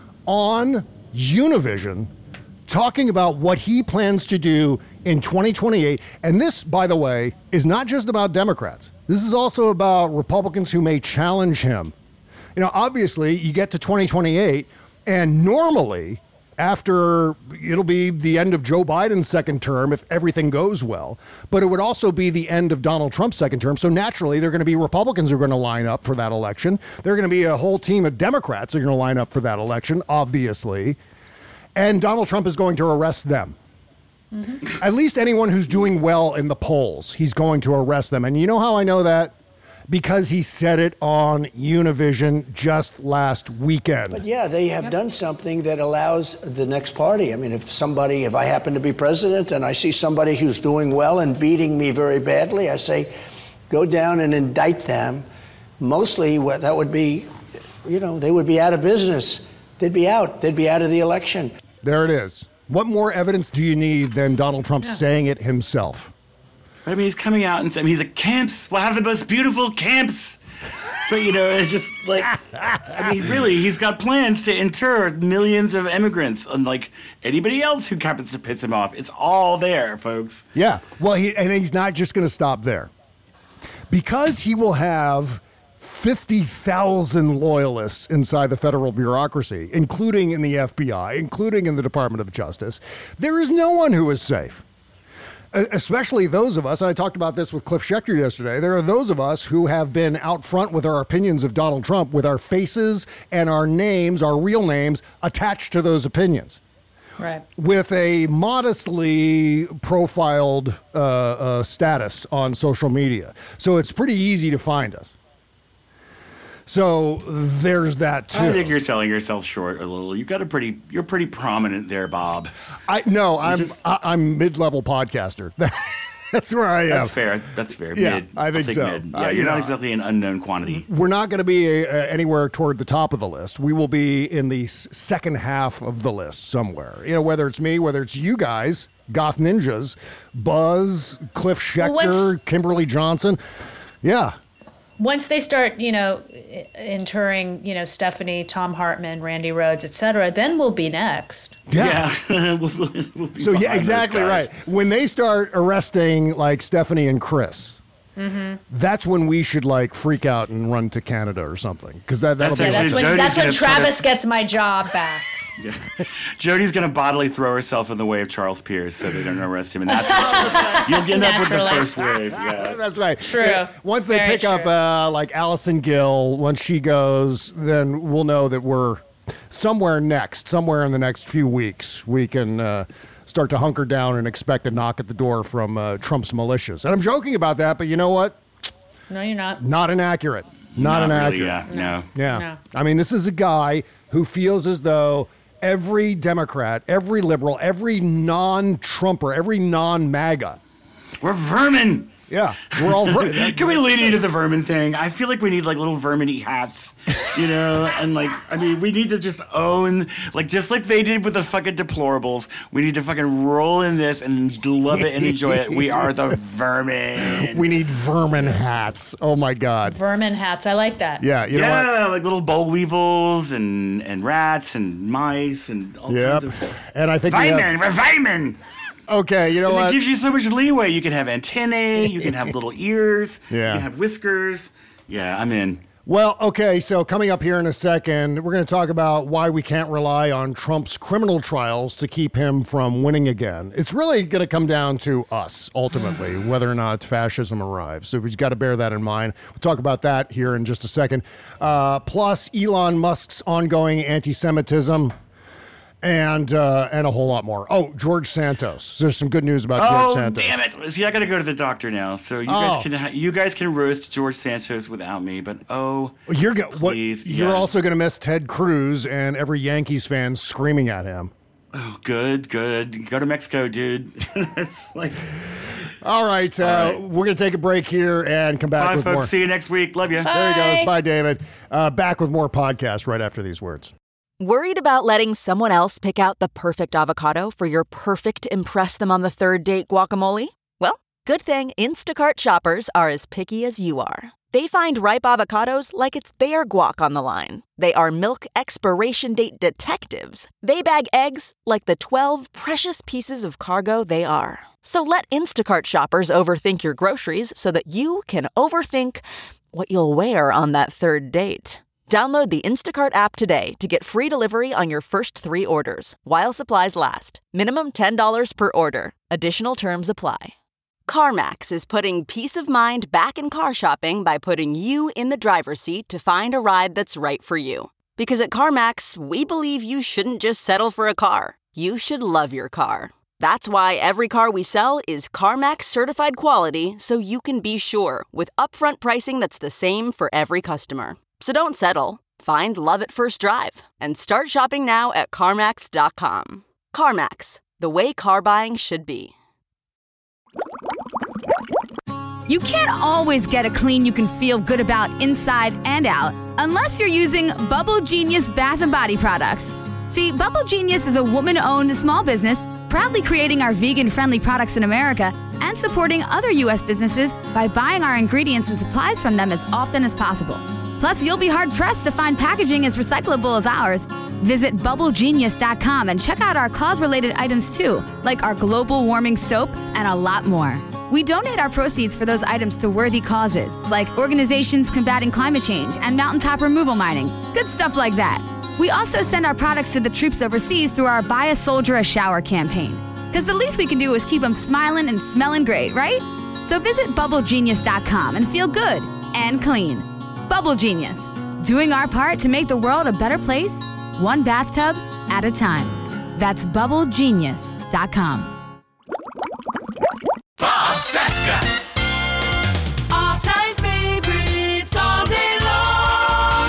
on Univision talking about what he plans to do in twenty twenty-eight. And this, by the way, is not just about Democrats. This is also about Republicans who may challenge him. You know, obviously, you get to twenty twenty-eight, and normally, after, it'll be the end of Joe Biden's second term if everything goes well, but it would also be the end of Donald Trump's second term. So naturally, there are going to be Republicans who are going to line up for that election. There are going to be a whole team of Democrats who are going to line up for that election, obviously. And Donald Trump is going to arrest them. Mm-hmm. At least anyone who's doing well in the polls, he's going to arrest them. And you know how I know that? Because he said it on Univision just last weekend.
But yeah, they have yep. done something that allows the next party. I mean, if somebody, if I happen to be president and I see somebody who's doing well and beating me very badly, I say, go down and indict them. Mostly what that would be, you know, they would be out of business. They'd be out. They'd be out of the election.
There it is. What more evidence do you need than Donald Trump yeah. saying it himself?
But I mean, he's coming out and saying, he's like, camps, we'll have the most beautiful camps. But, you know, it's just like, I mean, really, he's got plans to inter millions of immigrants, unlike anybody else who happens to piss him off. It's all there, folks.
Yeah. Well, he, and he's not just going to stop there. Because he will have fifty thousand loyalists inside the federal bureaucracy, including in the F B I, including in the Department of Justice, there is no one who is safe. Especially those of us, and I talked about this with Cliff Schechter yesterday, there are those of us who have been out front with our opinions of Donald Trump with our faces and our names, our real names, attached to those opinions.
Right.
With a modestly profiled uh, uh, status on social media. So it's pretty easy to find us. So there's that too.
I think you're selling yourself short a little. You've got a pretty, you're pretty prominent there, Bob.
I no,
You're
I'm
just...
I, I'm mid-level podcaster. That's where I am.
That's fair. That's fair.
Yeah,
mid.
I think
I'll take
so.
Mid. Yeah,
Uh,
you're
you
not
know,
exactly an unknown quantity.
We're not going to be uh, anywhere toward the top of the list. We will be in the s- second half of the list somewhere. You know, whether it's me, whether it's you guys, Goth Ninjas, Buzz, Cliff Schechter,
Well,
Kimberly Johnson. Yeah.
Once they start, you know, i- interring, you know, Stephanie, Tom Hartman, Randy Rhoads, et cetera, then we'll be next.
Yeah.
Yeah. we'll, we'll be
So, yeah,
behind those
exactly
guys.
right. When they start arresting, like, Stephanie and Chris,
Mm-hmm.
that's when we should, like, freak out and run to Canada or something. Because that, that'll
That's
be
Yeah, that's when,
Jody's
that's when
gonna try to-
Travis gets my job back.
Yeah. Jody's gonna bodily throw herself in the way of Charles Pierce so they don't arrest him, and that's what you'll end up with the
Naturally.
first wave. Yeah.
That's right.
True.
Yeah, once they
Very
pick up
true.
uh, like Allison Gill, once she goes, then we'll know that we're somewhere next, somewhere in the next few weeks, we can uh, start to hunker down and expect a knock at the door from uh, Trump's militias. And I'm joking about that, but you know what?
No, you're not.
Not inaccurate. Not,
Not
inaccurate.
really, yeah. No.
Yeah.
No.
I mean, this is a guy who feels as though every Democrat, every liberal, every non-Trumper, every non-MAGA.
We're vermin.
Yeah, we're all ver-
Can we lead into the vermin thing? I feel like we need like little vermin-y hats, you know? And like, I mean, we need to just own, like, just like they did with the fucking deplorables, we need to fucking roll in this and love it and enjoy it. We are the vermin.
We need vermin hats. Oh my God.
Vermin hats. I like that.
Yeah, you know what?
Yeah, like little boll weevils and, and rats and mice and all
Yep.
kinds of...
And I think we have-
Vermin, we're vermin!
Okay, you know
And
what?
it gives you so much leeway. You can have antennae, you can have little ears,
Yeah.
you can have whiskers. Yeah, I'm in.
Well, okay, so coming up here in a second, we're going to talk about why we can't rely on Trump's criminal trials to keep him from winning again. It's really going to come down to us, ultimately, whether or not fascism arrives. So we've got to bear that in mind. We'll talk about that here in just a second. Uh, plus, Elon Musk's ongoing anti-Semitism. And uh, and a whole lot more. Oh, George Santos. There's some good news about
Oh,
George Santos.
damn it! See, I got to go to the doctor now. So you
Oh.
guys can ha- you guys can roast George Santos without me. But oh,
You're go- what,
please,
You're
yeah.
also going to miss Ted Cruz and every Yankees fan screaming at him.
Oh, good, good. Go to Mexico, dude. It's like,
All right, uh,
All right.
we're going to take a break here and come back
bye,
with
folks.
more.
See you next week. Love you.
There he goes. Bye, David. Uh, back with more podcast right after these words.
Worried about letting someone else pick out the perfect avocado for your perfect impress them on the third date guacamole? Well, good thing Instacart shoppers are as picky as you are. They find ripe avocados like it's their guac on the line. They are milk expiration date detectives. They bag eggs like the twelve precious pieces of cargo they are. So let Instacart shoppers overthink your groceries so that you can overthink what you'll wear on that third date. Download the Instacart app today to get free delivery on your first three orders, while supplies last. Minimum ten dollars per order. Additional terms apply. CarMax is putting peace of mind back in car shopping by putting you in the driver's seat to find a ride that's right for you. Because at CarMax, we believe you shouldn't just settle for a car. You should love your car. That's why every car we sell is CarMax certified quality, so you can be sure with upfront pricing that's the same for every customer. So don't settle. Find love at first drive and start shopping now at CarMax dot com. CarMax, the way car buying should be.
You can't always get a clean you can feel good about inside and out unless you're using Bubble Genius Bath and Body products. See, Bubble Genius is a woman-owned small business proudly creating our vegan-friendly products in America and supporting other U S businesses by buying our ingredients and supplies from them as often as possible. Plus, you'll be hard-pressed to find packaging as recyclable as ours. Visit bubble genius dot com and check out our cause-related items too, like our global warming soap and a lot more. We donate our proceeds for those items to worthy causes, like organizations combating climate change and mountaintop removal mining. Good stuff like that. We also send our products to the troops overseas through our Buy a Soldier a Shower campaign. Because the least we can do is keep them smiling and smelling great, right? So visit bubble genius dot com and feel good and clean. Bubble Genius, doing our part to make the world a better place, one bathtub at a time. That's bubble genius dot com.
Bob Cesca. All-time favorites all day long.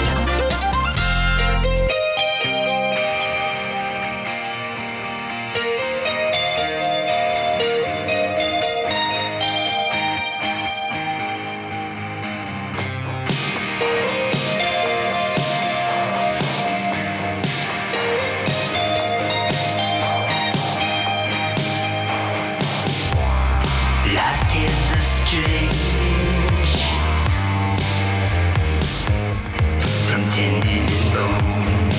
strange. From tendon and bone,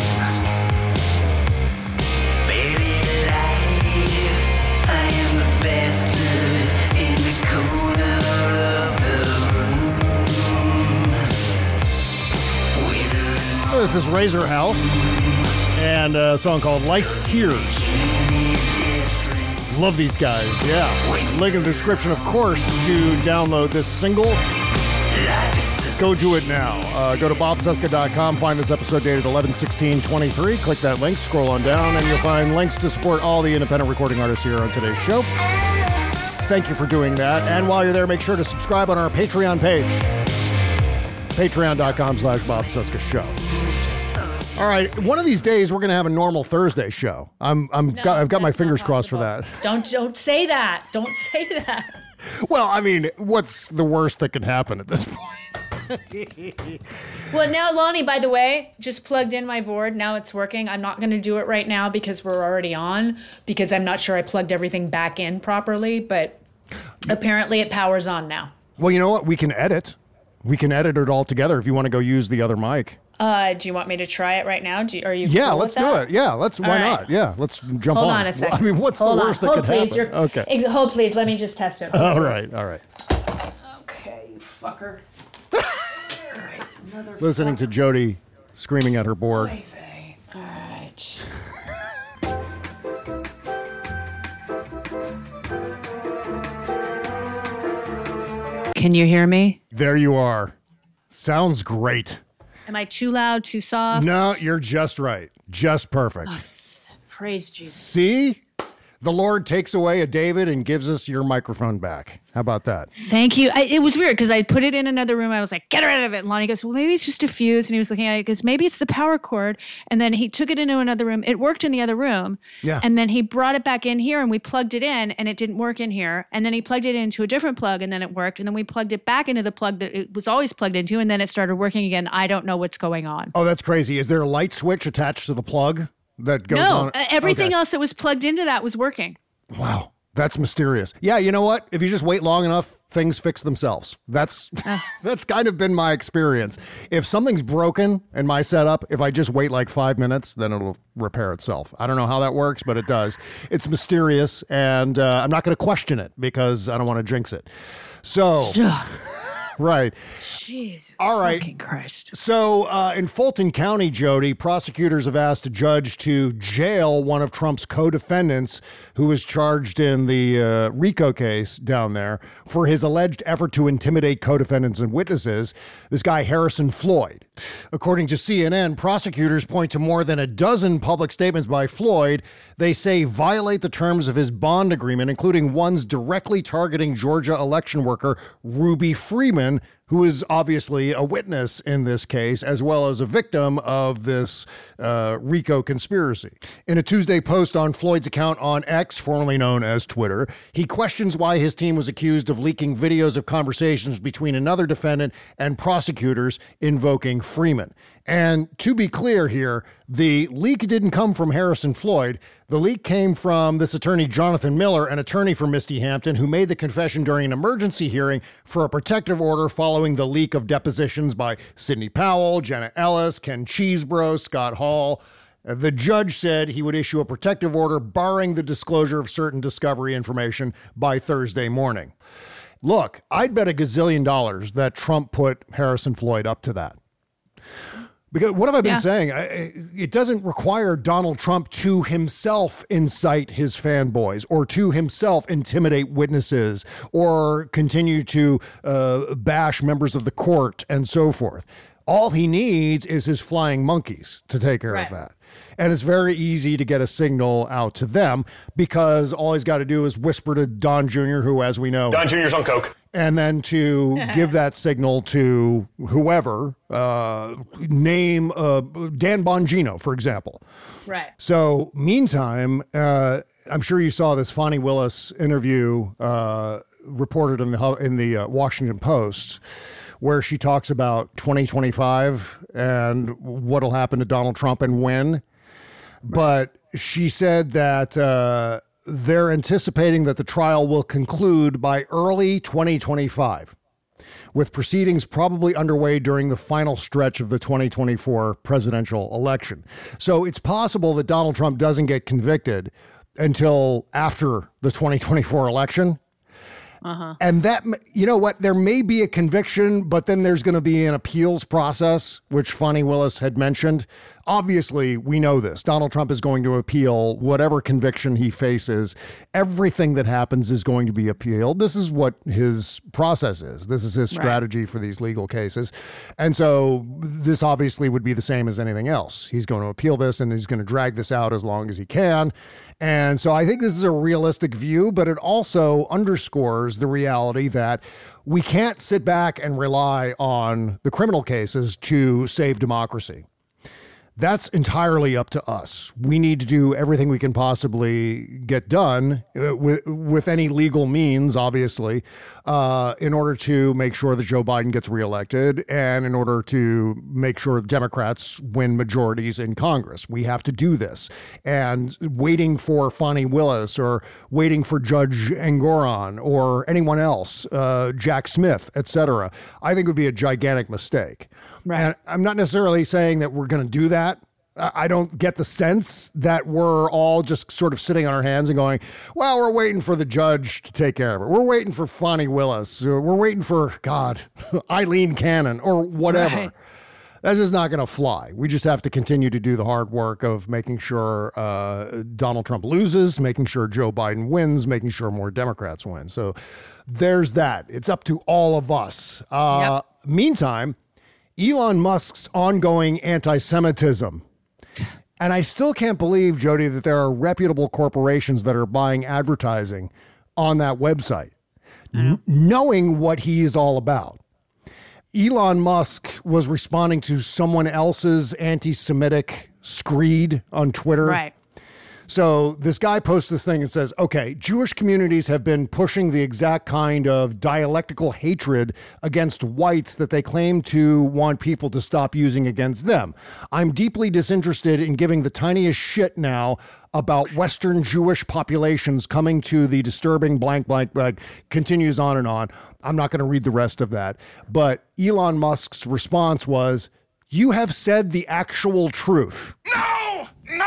barely alive, I am the bastard in the corner of the room.
This is Razor House and a song called Life Tears. Love these guys, yeah. Link in the description, of course, to download this single. Go do it now. Uh, go to bob cesca dot com, find this episode dated eleven sixteen twenty-three. Click that link, scroll on down, and you'll find links to support all the independent recording artists here on today's show. Thank you for doing that. And while you're there, make sure to subscribe on our Patreon page. patreon dot com slash Bob Cesca Show. All right, one of these days we're going to have a normal Thursday show. I'm, I'm,
No,
got, I've got my
that's
fingers
not
crossed for
possible.
that.
Don't don't say that. Don't say that.
Well, I mean, what's the worst that could happen at this point?
Well, now, Lonnie, by the way, just plugged in my board. Now it's working. I'm not going to do it right now because we're already on, because I'm not sure I plugged everything back in properly, but apparently it powers on now.
Well, you know what? We can edit. We can edit it all together if you want to go use the other mic.
Uh, do you want me to try it right now? Do you, are you
Yeah,
cool
let's
with
do
that?
it. Yeah, let's. Why
All right.
not? Yeah, let's jump
Hold
on.
on a second.
I mean, what's
Hold
the
on.
worst that
Hold,
could
please.
happen?
You're-
Okay.
Ex- hold, please. Let me just test it. Hold,
All
please.
right. All right.
Okay, you fucker.
Listening to Jody screaming at her board.
All right. Can you hear me?
There you are. Sounds great.
Am I too loud, too soft?
No, you're just right. Just perfect.
Praise Jesus.
See? The Lord takes away a David and gives us your microphone back. How about that?
Thank you. I, it was weird because I put it in another room. I was like, get rid of it. And Lonnie goes, well, maybe it's just a fuse. And he was looking at it. He goes, maybe it's the power cord. And then he took it into another room. It worked in the other room.
Yeah.
And then he brought it back in here and we plugged it in and it didn't work in here. And then he plugged it into a different plug and then it worked. And then we plugged it back into the plug that it was always plugged into. And then it started working again. I don't know what's going on.
Oh, that's crazy. Is there a light switch attached to the plug that goes
no,
on?
uh, everything
Okay.
else that was plugged into that was working.
Wow. That's mysterious. Yeah, you know what? If you just wait long enough, things fix themselves. That's that's kind of been my experience. If something's broken in my setup, if I just wait like five minutes, then it'll repair itself. I don't know how that works, but it does. It's mysterious, and uh, I'm not going to question it because I don't want to jinx it. So, right.
Jesus
All right.
fucking Christ.
So, uh, in Fulton County, Jody, prosecutors have asked a judge to jail one of Trump's co-defendants who was charged in the uh, RICO case down there for his alleged effort to intimidate co-defendants and witnesses, this guy Harrison Floyd. According to C N N, prosecutors point to more than a dozen public statements by Floyd they say violate the terms of his bond agreement, including ones directly targeting Georgia election worker Ruby Freeman, who is obviously a witness in this case, as well as a victim of this uh, RICO conspiracy. In a Tuesday post on Floyd's account on X, formerly known as Twitter, he questions why his team was accused of leaking videos of conversations between another defendant and prosecutors invoking Freeman. And to be clear here, the leak didn't come from Harrison Floyd. The leak came from this attorney, Jonathan Miller, an attorney for Misty Hampton, who made the confession during an emergency hearing for a protective order following the leak of depositions by Sidney Powell, Jenna Ellis, Ken Cheesebro, Scott Hall. The judge said he would issue a protective order barring the disclosure of certain discovery information by Thursday morning. Look, I'd bet a gazillion dollars that Trump put Harrison Floyd up to that. Because what have I been
Yeah.
saying? I, it doesn't require Donald Trump to himself incite his fanboys or to himself intimidate witnesses or continue to uh, bash members of the court and so forth. All he needs is his flying monkeys to take care
Right.
of that. And it's very easy to get a signal out to them because all he's got to do is whisper to Don Junior, who, as we know,
Don Junior's on coke.
and then to give that signal to whoever, uh, name uh, Dan Bongino, for example.
Right.
So, meantime, uh, I'm sure you saw this Fonnie Willis interview uh, reported in the in the uh, Washington Post, where she talks about twenty twenty-five and what'll happen to Donald Trump and when. But she said that uh, they're anticipating that the trial will conclude by early twenty twenty-five, with proceedings probably underway during the final stretch of the twenty twenty-four presidential election. So it's possible that Donald Trump doesn't get convicted until after the twenty twenty-four election.
Uh-huh.
And that, you know what, there may be a conviction, but then there's going to be an appeals process, which Fani Willis had mentioned. Obviously, we know this. Donald Trump is going to appeal whatever conviction he faces. Everything that happens is going to be appealed. This is what his process is. This is his strategy right. for these legal cases. And so this obviously would be the same as anything else. He's going to appeal this and he's going to drag this out as long as he can. And so I think this is a realistic view, but it also underscores the reality that we can't sit back and rely on the criminal cases to save democracy. That's entirely up to us. We need to do everything we can possibly get done uh, with, with any legal means, obviously, uh, in order to make sure that Joe Biden gets reelected and in order to make sure Democrats win majorities in Congress. We have to do this. And waiting for Fani Willis or waiting for Judge Engoron or anyone else, uh, Jack Smith, et cetera, I think would be a gigantic mistake. Right. And I'm not necessarily saying that we're going to do that. I don't get the sense that we're all just sort of sitting on our hands and going, well, we're waiting for the judge to take care of it. We're waiting for Fani Willis. We're waiting for, God, Eileen Cannon or whatever. Right. That's just not going to fly. We just have to continue to do the hard work of making sure uh, Donald Trump loses, making sure Joe Biden wins, making sure more Democrats win. So there's that. It's up to all of us. Uh, yep. Meantime, Elon Musk's ongoing anti-Semitism. And I still can't believe, Jody, that there are reputable corporations that are buying advertising on that website, n- knowing what he's all about. Elon Musk was responding to someone else's anti-Semitic screed on Twitter.
Right.
So this guy posts this thing and says, okay, Jewish communities have been pushing the exact kind of dialectical hatred against whites that they claim to want people to stop using against them. I'm deeply disinterested in giving the tiniest shit now about Western Jewish populations coming to the disturbing blank, blank, blank, continues on and on. I'm not going to read the rest of that. But Elon Musk's response was, you have said the actual truth.
No! No!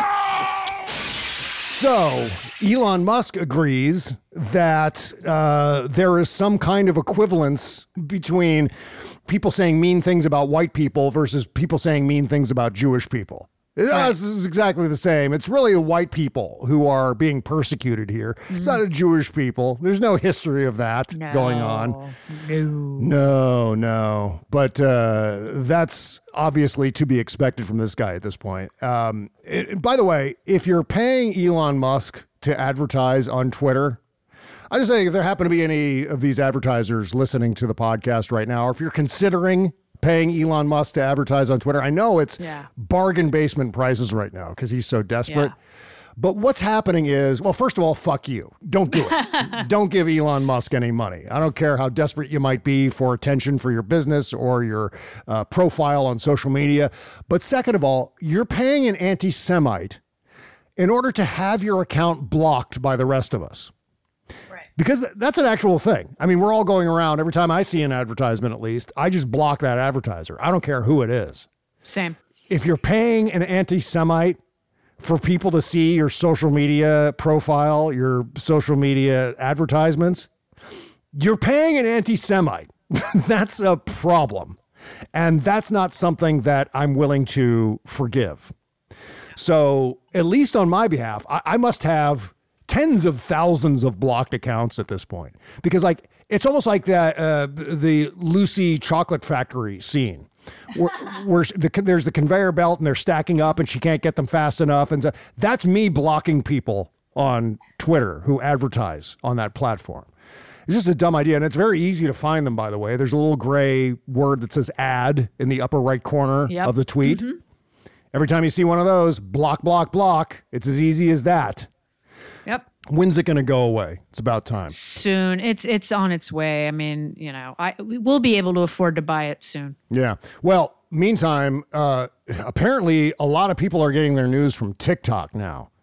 So Elon Musk agrees that uh, there is some kind of equivalence between people saying mean things about white people versus people saying mean things about Jewish people. Right. This is exactly the same. It's really the white people who are being persecuted here. Mm-hmm. It's not the Jewish people. There's no history of that no. going on.
No.
No, no. But uh, that's obviously to be expected from this guy at this point. Um, it, by the way, if you're paying Elon Musk to advertise on Twitter, I just say if there happen to be any of these advertisers listening to the podcast right now, or if you're considering paying Elon Musk to advertise on Twitter. I know it's yeah. bargain basement prices right now because he's so desperate. Yeah. But what's happening is, well, first of all, fuck you. Don't do it. Don't give Elon Musk any money. I don't care how desperate you might be for attention for your business or your uh, profile on social media. But second of all, you're paying an anti-Semite in order to have your account blocked by the rest of us. Because that's an actual thing. I mean, we're all going around. Every time I see an advertisement, at least, I just block that advertiser. I don't care who it is.
Same.
If you're paying an anti-Semite for people to see your social media profile, your social media advertisements, you're paying an anti-Semite. That's a problem. And that's not something that I'm willing to forgive. So at least on my behalf, I, I must have tens of thousands of blocked accounts at this point, because like it's almost like that uh, the Lucy Chocolate Factory scene where, where the, there's the conveyor belt and they're stacking up and she can't get them fast enough, and so, that's me blocking people on Twitter who advertise on that platform. It's just a dumb idea, and it's very easy to find them, by the way. There's a little gray word that says ad in the upper right corner yep. of the tweet. Mm-hmm. Every time you see one of those, block, block, block. It's as easy as that.
Yep.
When's it going to go away? It's about time.
Soon. It's it's on its way. I mean, you know, I we'll be able to afford to buy it soon.
Yeah. Well, meantime, uh, apparently a lot of people are getting their news from TikTok now.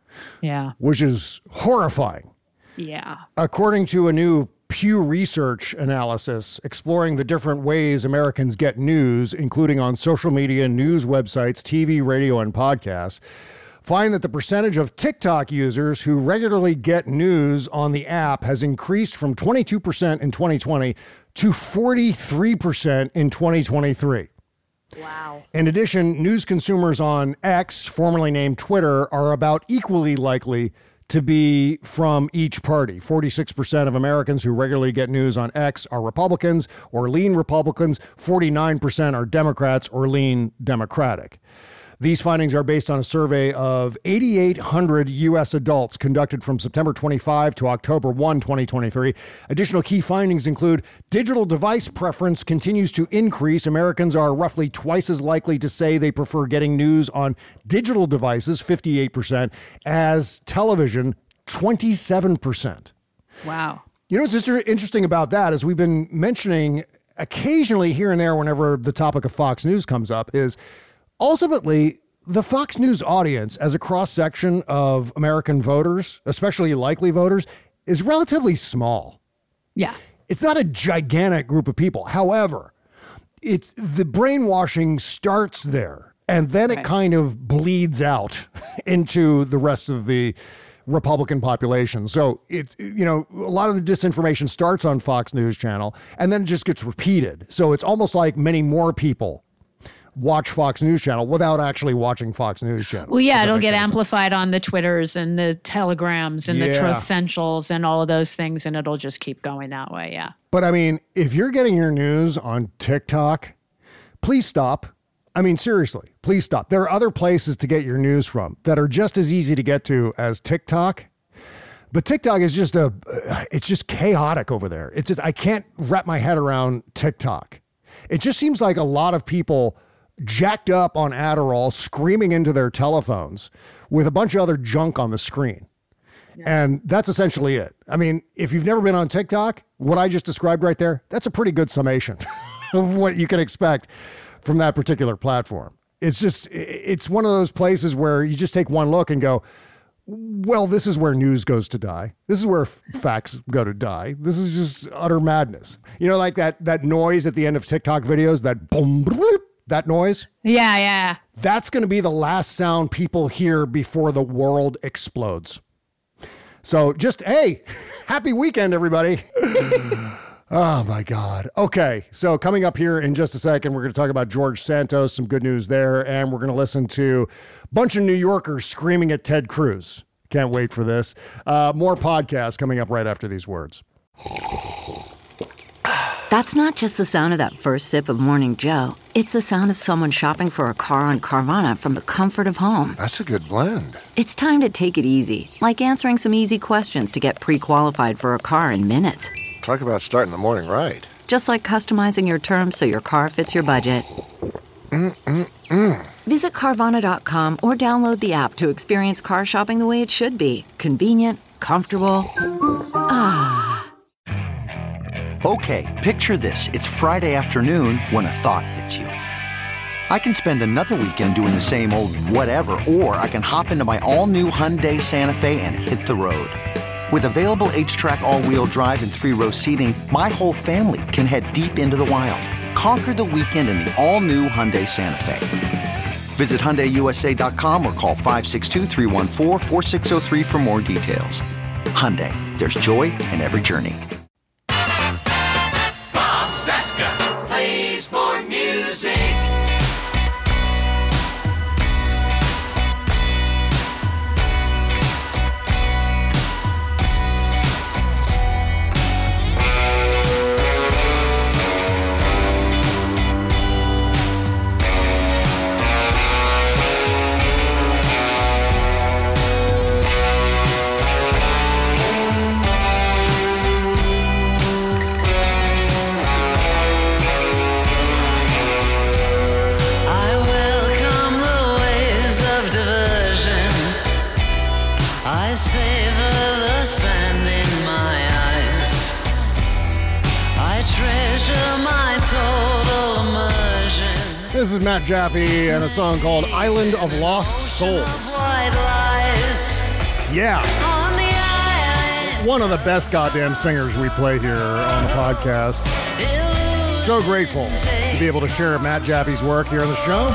Yeah.
which is horrifying.
Yeah.
According to a new Pew Research analysis exploring the different ways Americans get news, including on social media, news websites, T V, radio, and podcasts, find that the percentage of TikTok users who regularly get news on the app has increased from twenty-two percent in twenty twenty to forty-three percent in twenty twenty-three.
Wow.
In addition, news consumers on X, formerly named Twitter, are about equally likely to be from each party. forty-six percent of Americans who regularly get news on X are Republicans or lean Republicans. forty-nine percent are Democrats or lean Democratic. These findings are based on a survey of eight thousand eight hundred U S adults conducted from September twenty-fifth to October first, twenty twenty-three. Additional key findings include digital device preference continues to increase. Americans are roughly twice as likely to say they prefer getting news on digital devices, fifty-eight percent, as television, twenty-seven percent.
Wow.
You know what's inter- interesting about that is we've been mentioning occasionally here and there whenever the topic of Fox News comes up is ultimately, the Fox News audience, as a cross-section of American voters, especially likely voters, is relatively small.
Yeah.
It's not a gigantic group of people. However, it's the brainwashing starts there, and then
Right.
it kind of bleeds out into the rest of the Republican population. So it's, you know, a lot of the disinformation starts on Fox News Channel, and then it just gets repeated. So it's almost like many more people watch Fox News Channel without actually watching Fox News Channel.
Well, yeah,
Does that
it'll
make
get
sense?
amplified on the Twitters and the Telegrams and the
Yeah.
Truth Essentials and all of those things, and it'll just keep going that way. Yeah.
But I mean, if you're getting your news on TikTok, please stop. I mean, seriously, please stop. There are other places to get your news from that are just as easy to get to as TikTok. But TikTok is just a, it's just chaotic over there. It's just, I can't wrap my head around TikTok. It just seems like a lot of people jacked up on Adderall, screaming into their telephones with a bunch of other junk on the screen. And that's essentially it. I mean, if you've never been on TikTok, what I just described right there, that's a pretty good summation of what you can expect from that particular platform. It's just, it's one of those places where you just take one look and go, well, this is where news goes to die. This is where f- facts go to die. This is just utter madness. You know, like that that noise at the end of TikTok videos, that boom, bloop, that noise.
Yeah, yeah.
That's going to be the last sound people hear before the world explodes. So just, hey, happy weekend, everybody. Oh, my God. Okay, so coming up here in just a second, we're going to talk about George Santos, some good news there, and we're going to listen to a bunch of New Yorkers screaming at Ted Cruz. Can't wait for this. Uh, more podcasts coming up right after these words.
That's not just the sound of that first sip of Morning Joe. It's the sound of someone shopping for a car on Carvana from the comfort of home.
That's a good blend.
It's time to take it easy, like answering some easy questions to get pre-qualified for a car in minutes.
Talk about starting the morning right.
Just like customizing your terms so your car fits your budget.
Mm-mm-mm.
Visit Carvana dot com or download the app to experience car shopping the way it should be. Convenient, comfortable. Ah.
Okay, picture this. It's Friday afternoon when a thought hits you. I can spend another weekend doing the same old whatever, or I can hop into my all-new Hyundai Santa Fe and hit the road. With available H-Track all-wheel drive and three-row seating, my whole family can head deep into the wild. Conquer the weekend in the all-new Hyundai Santa Fe. Visit Hyundai U S A dot com or call five six two, three one four, four six zero three for more details. Hyundai, there's joy in every journey.
Bob Cesca plays more music.
I savor the sand in my eyes. I treasure my total immersion.
This is Matt Jaffe and a song called Island of Lost Souls.
White lies.
Yeah. One of the best goddamn singers we play here on the podcast. So grateful to be able to share Matt Jaffe's work here on the show.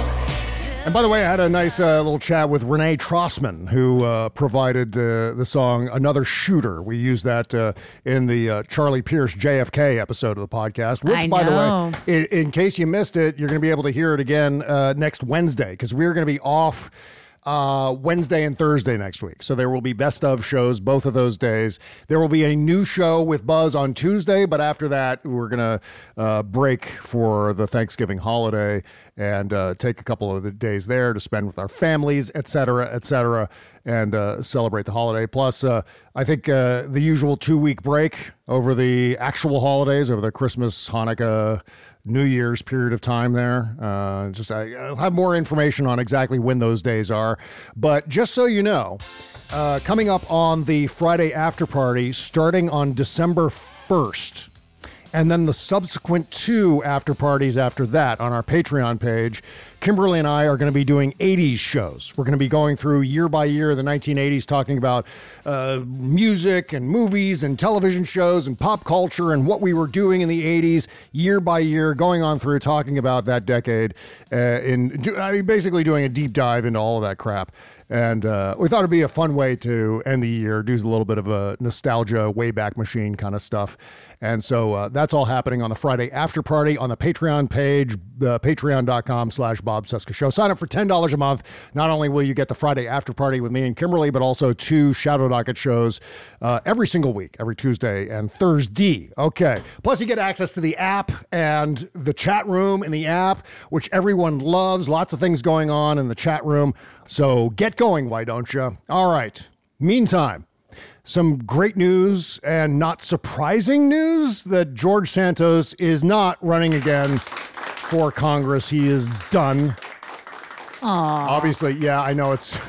And by the way, I had a nice uh, little chat with Renee Trossman, who uh, provided the, the song Another Shooter. We used that uh, in the uh, Charlie Pierce J F K episode of the podcast, which,
I
by
know.
the way, in, in case you missed it, you're going to be able to hear it again uh, next Wednesday, because we're going to be off Uh, Wednesday and Thursday next week. So there will be best of shows both of those days. There will be a new show with Buzz on Tuesday, but after that, we're going to uh, break for the Thanksgiving holiday and uh, take a couple of the days there to spend with our families, et cetera, et cetera, and uh, celebrate the holiday. Plus, uh, I think uh, the usual two-week break over the actual holidays, over the Christmas, Hanukkah, New Year's period of time there. Uh, just I, I'll have more information on exactly when those days are. But just so you know, uh, coming up on the Friday after party, starting on December first, and then the subsequent two after parties after that on our Patreon page, Kimberly and I are going to be doing eighties shows. We're going to be going through year by year the nineteen eighties, talking about uh, music and movies and television shows and pop culture and what we were doing in the eighties year by year, going on through talking about that decade, uh, in I mean, basically doing a deep dive into all of that crap. And uh, we thought it'd be a fun way to end the year, do a little bit of a nostalgia Wayback Machine kind of stuff. And so uh, that's all happening on the Friday after party on the Patreon page, uh, patreon.com slash Bob Cesca Show. Sign up for ten dollars a month. Not only will you get the Friday after party with me and Kimberly, but also two Shadow Docket shows uh, every single week, every Tuesday and Thursday. Okay. Plus you get access to the app and the chat room in the app, which everyone loves. Lots of things going on in the chat room. So get going, why don't you? All right. Meantime, some great news and not surprising news that George Santos is not running again for Congress. He is done.
Aww.
Obviously, yeah, I know it's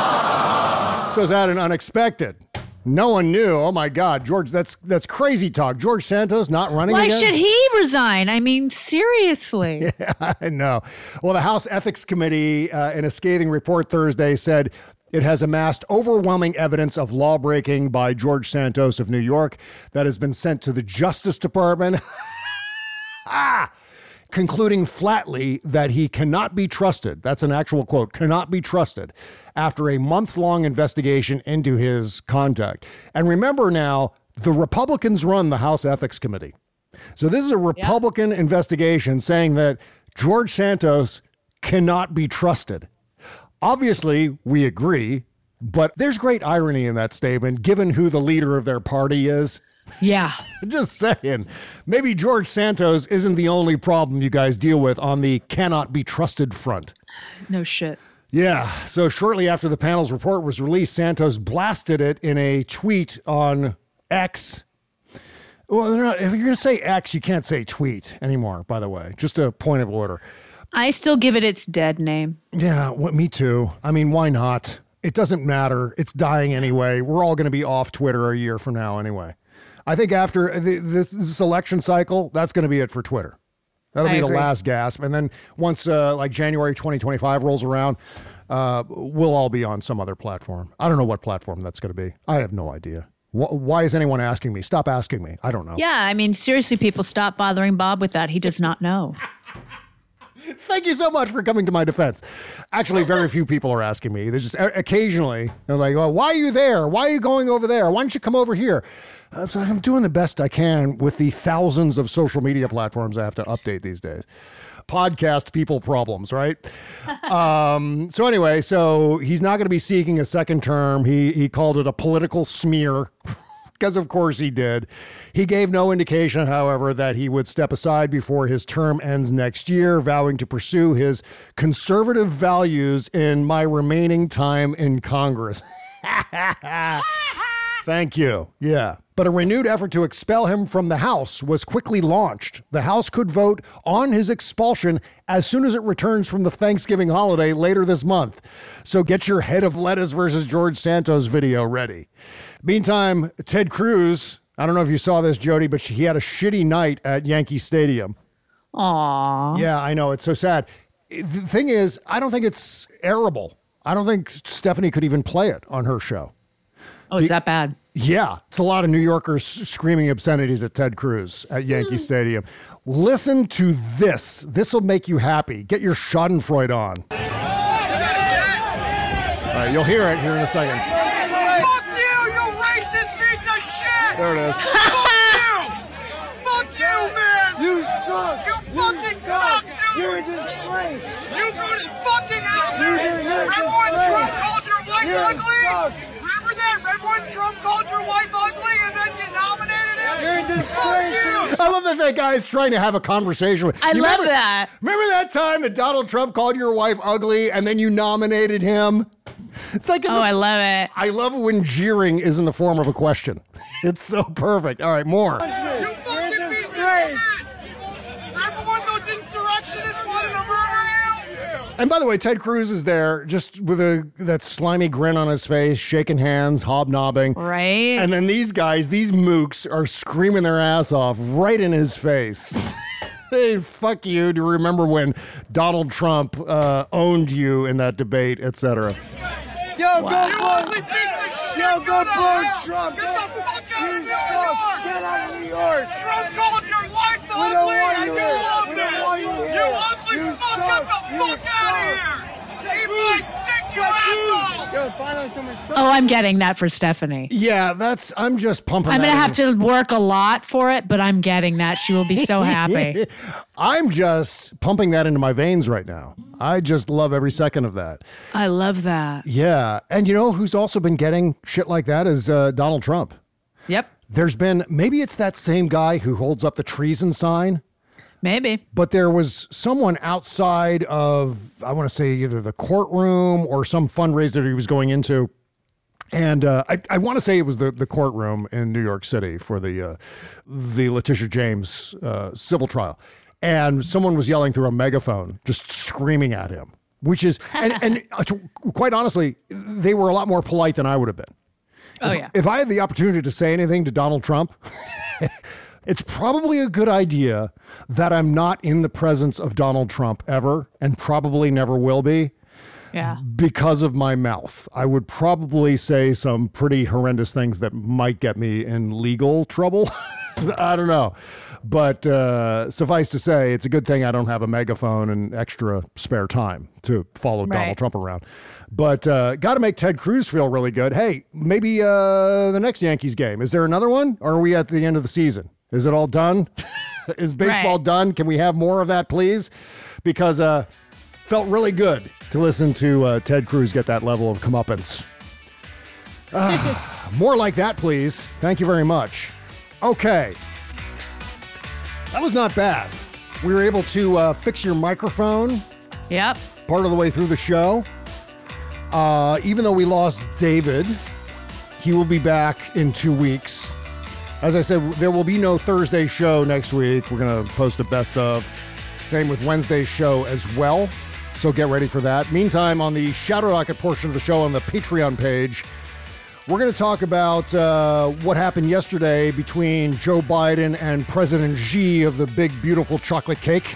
so sad and unexpected. No one knew. Oh my God, George, that's that's crazy talk. George Santos not running
Why
again?
should he resign? I mean, seriously.
Yeah, I know. Well, the House Ethics Committee, uh, in a scathing report Thursday, said it has amassed overwhelming evidence of lawbreaking by George Santos of New York that has been sent to the Justice Department. ah! Concluding flatly that he cannot be trusted. That's an actual quote, cannot be trusted after a month-long investigation into his conduct. And remember now, the Republicans run the House Ethics Committee. So this is a Republican yeah. investigation saying that George Santos cannot be trusted. Obviously, we agree, but there's great irony in that statement, given who the leader of their party is.
Yeah.
Just saying. Maybe George Santos isn't the only problem you guys deal with on the cannot be trusted front.
No shit.
Yeah. So shortly after the panel's report was released, Santos blasted it in a tweet on X. Well, they're not, if you're going to say X, you can't say tweet anymore, by the way. Just a point of order.
I still give it its dead name.
Yeah, well, me too. I mean, why not? It doesn't matter. It's dying anyway. We're all going to be off Twitter a year from now anyway. I think after the, this, this election cycle, that's going to be it for Twitter. That'll
I
be
agree.
the last gasp. And then once uh, like January twenty twenty-five rolls around, uh, we'll all be on some other platform. I don't know what platform that's going to be. I have no idea. Wh- why is anyone asking me? Stop asking me. I don't know.
Yeah, I mean, seriously, people, stop bothering Bob with that. He does not know.
Thank you so much for coming to my defense. Actually, very few people are asking me. There's just occasionally, they're like, well, why are you there? Why are you going over there? Why don't you come over here? I'm, so I'm doing the best I can with the thousands of social media platforms I have to update these days. Podcast people problems, right? um, so anyway, so he's not going to be seeking a second term. He, he called it a political smear. Because, of course, he did. He gave no indication, however, that he would step aside before his term ends next year, vowing to pursue his conservative values in my remaining time in Congress. Thank you. Yeah. But a renewed effort to expel him from the House was quickly launched. The House could vote on his expulsion as soon as it returns from the Thanksgiving holiday later this month. So get your head of lettuce versus George Santos video ready. Meantime, Ted Cruz, I don't know if you saw this, Jody, but he had a shitty night at Yankee Stadium.
Aww.
Yeah, I know. It's so sad. The thing is, I don't think it's airable. I don't think Stephanie could even play it on her show.
Oh, it's that bad?
Yeah. It's a lot of New Yorkers screaming obscenities at Ted Cruz at Yankee Stadium. Listen to this. This will make you happy. Get your Schadenfreude on. All right, you'll hear it here in a second.
Fuck you, you racist piece of shit!
There it is.
Fuck you! Fuck you, man! You suck! You fucking suck, dude! You're a disgrace! You go to fucking hell, dude! Remember when Trump called your wife ugly? Remember that? Remember when Trump called your wife ugly and then you nominated him? You're a disgrace!
I love that that guy's trying to have a conversation with
I
you.
love
remember,
that.
Remember that time that Donald Trump called your wife ugly and then you nominated him? It's like, in
oh,
the,
I love it.
I love when jeering is in the form of a question. It's so perfect. All right, more.
You fucking piece of shit! Remember when those insurrectionists wanted to murder you?
And by the way, Ted Cruz is there just with a that slimy grin on his face, shaking hands, hobnobbing.
Right.
And then these guys, these mooks, are screaming their ass off right in his face. Hey, fuck you. Do you remember when Donald Trump uh, owned you in that debate, et cetera?
Yo, wow. go vote! Yo, go vote Trump! Get the fuck out of New York! Get out of New York! Trump called your wife ugly and you loved it! You ugly fuck! Get the fuck out of here! Eat my dick, you asshole! Yo, finally someone...
Oh, I'm getting that for Stephanie.
Yeah, that's, I'm just pumping
I'm
that
going to have
in.
to work a lot for it, but I'm getting that. She will be so happy.
I'm just pumping that into my veins right now. I just love every second of that.
I love that.
Yeah. And you know who's also been getting shit like that is uh, Donald Trump.
Yep.
There's been, maybe it's that same guy who holds up the treason sign.
Maybe.
But there was someone outside of, I want to say either the courtroom or some fundraiser he was going into. And uh, I, I want to say it was the, the courtroom in New York City for the, uh, the Letitia James uh, civil trial. And someone was yelling through a megaphone, just screaming at him, which is, and, and uh, quite honestly, they were a lot more polite than I would have been.
Oh,
if,
yeah.
If I had the opportunity to say anything to Donald Trump, it's probably a good idea that I'm not in the presence of Donald Trump ever, and probably never will be.
Yeah.
Because of my mouth. I would probably say some pretty horrendous things that might get me in legal trouble. I don't know. But uh, suffice to say, it's a good thing I don't have a megaphone and extra spare time to follow
Right.
Donald Trump around. But uh, got to make Ted Cruz feel really good. Hey, maybe uh, the next Yankees game. Is there another one? Or are we at the end of the season? Is it all done? Is baseball
Right.
done? Can we have more of that, please? Because uh, felt really good to listen to uh, Ted Cruz get that level of comeuppance. Uh, more like that, please. Thank you very much. Okay. That was not bad. We were able to uh, fix your microphone.
Yep.
Part of the way through the show. Uh, even though we lost David, he will be back in two weeks. As I said, there will be no Thursday show next week. We're going to post a best of. Same with Wednesday's show as well. So get ready for that. Meantime, on the Shadow Rocket portion of the show on the Patreon page, we're going to talk about uh, what happened yesterday between Joe Biden and President Xi of the big, beautiful chocolate cake.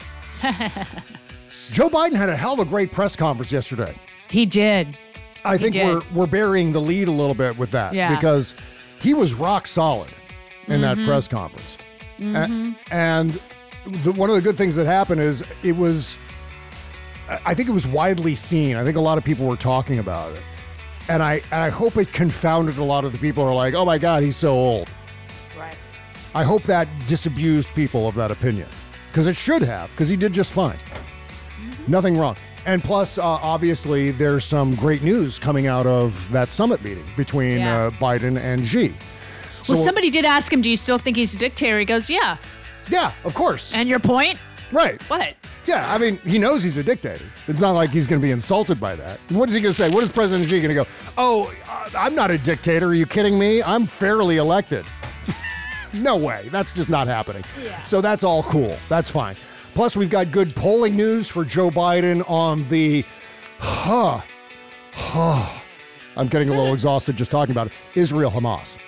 Joe Biden had a hell of a great press conference yesterday.
He did.
I
He
think
did.
we're we're burying the lead a little bit with that
Yeah.
because he was rock solid in that
Mhm.
press conference. A-
Mhm.
and the, one of the good things that happened is it was, I- I think it was widely seen. I think a lot of people were talking about it. And I, and I hope it confounded a lot of the people who are like, oh my God, he's so old.
Right.
I hope that disabused people of that opinion because it should have, because he did just fine.
Mm-hmm.
Nothing wrong. And plus, uh, obviously, there's some great news coming out of that summit meeting between
Yeah.
uh, Biden and Xi. So,
Well, somebody did ask him, do you still think he's a dictator? He goes, yeah.
Yeah, of course.
And your point?
Right.
What?
Yeah, I mean, he knows he's a dictator. It's not like he's going to be insulted by that. What is he going to say? What is President Xi going to go? Oh, uh, I'm not a dictator. Are you kidding me? I'm fairly elected. No way. That's just not happening.
Yeah.
So that's all cool. That's fine. Plus, we've got good polling news for Joe Biden on the, huh, huh, I'm getting a little exhausted just talking about it, Israel-Hamas.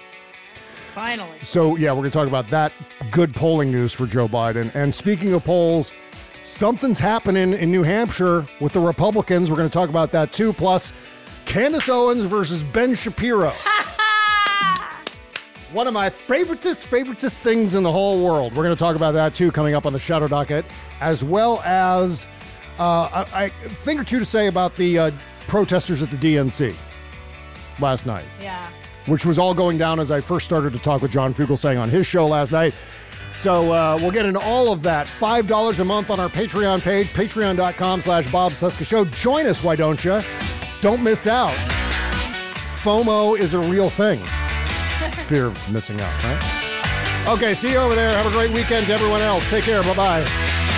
Finally.
So, yeah, we're going to talk about that good polling news for Joe Biden. And speaking of polls, something's happening in New Hampshire with the Republicans. We're going to talk about that too. Plus, Candace Owens versus Ben Shapiro. One of my favoritist, favoritist things in the whole world. We're going to talk about that too coming up on the Shadow Docket, as well as uh, a, a thing or two to say about the uh, protesters at the D N C last night.
Yeah.
Which was all going down as I first started to talk with John Fugelsang on his show last night. So uh, we'll get into all of that. five dollars a month on our Patreon page, patreon.com slash Bob Cesca Show. Join us, why don't you? Don't miss out. FOMO is a real thing. Fear of missing out, right? Okay, see you over there. Have a great weekend to everyone else. Take care. Bye-bye.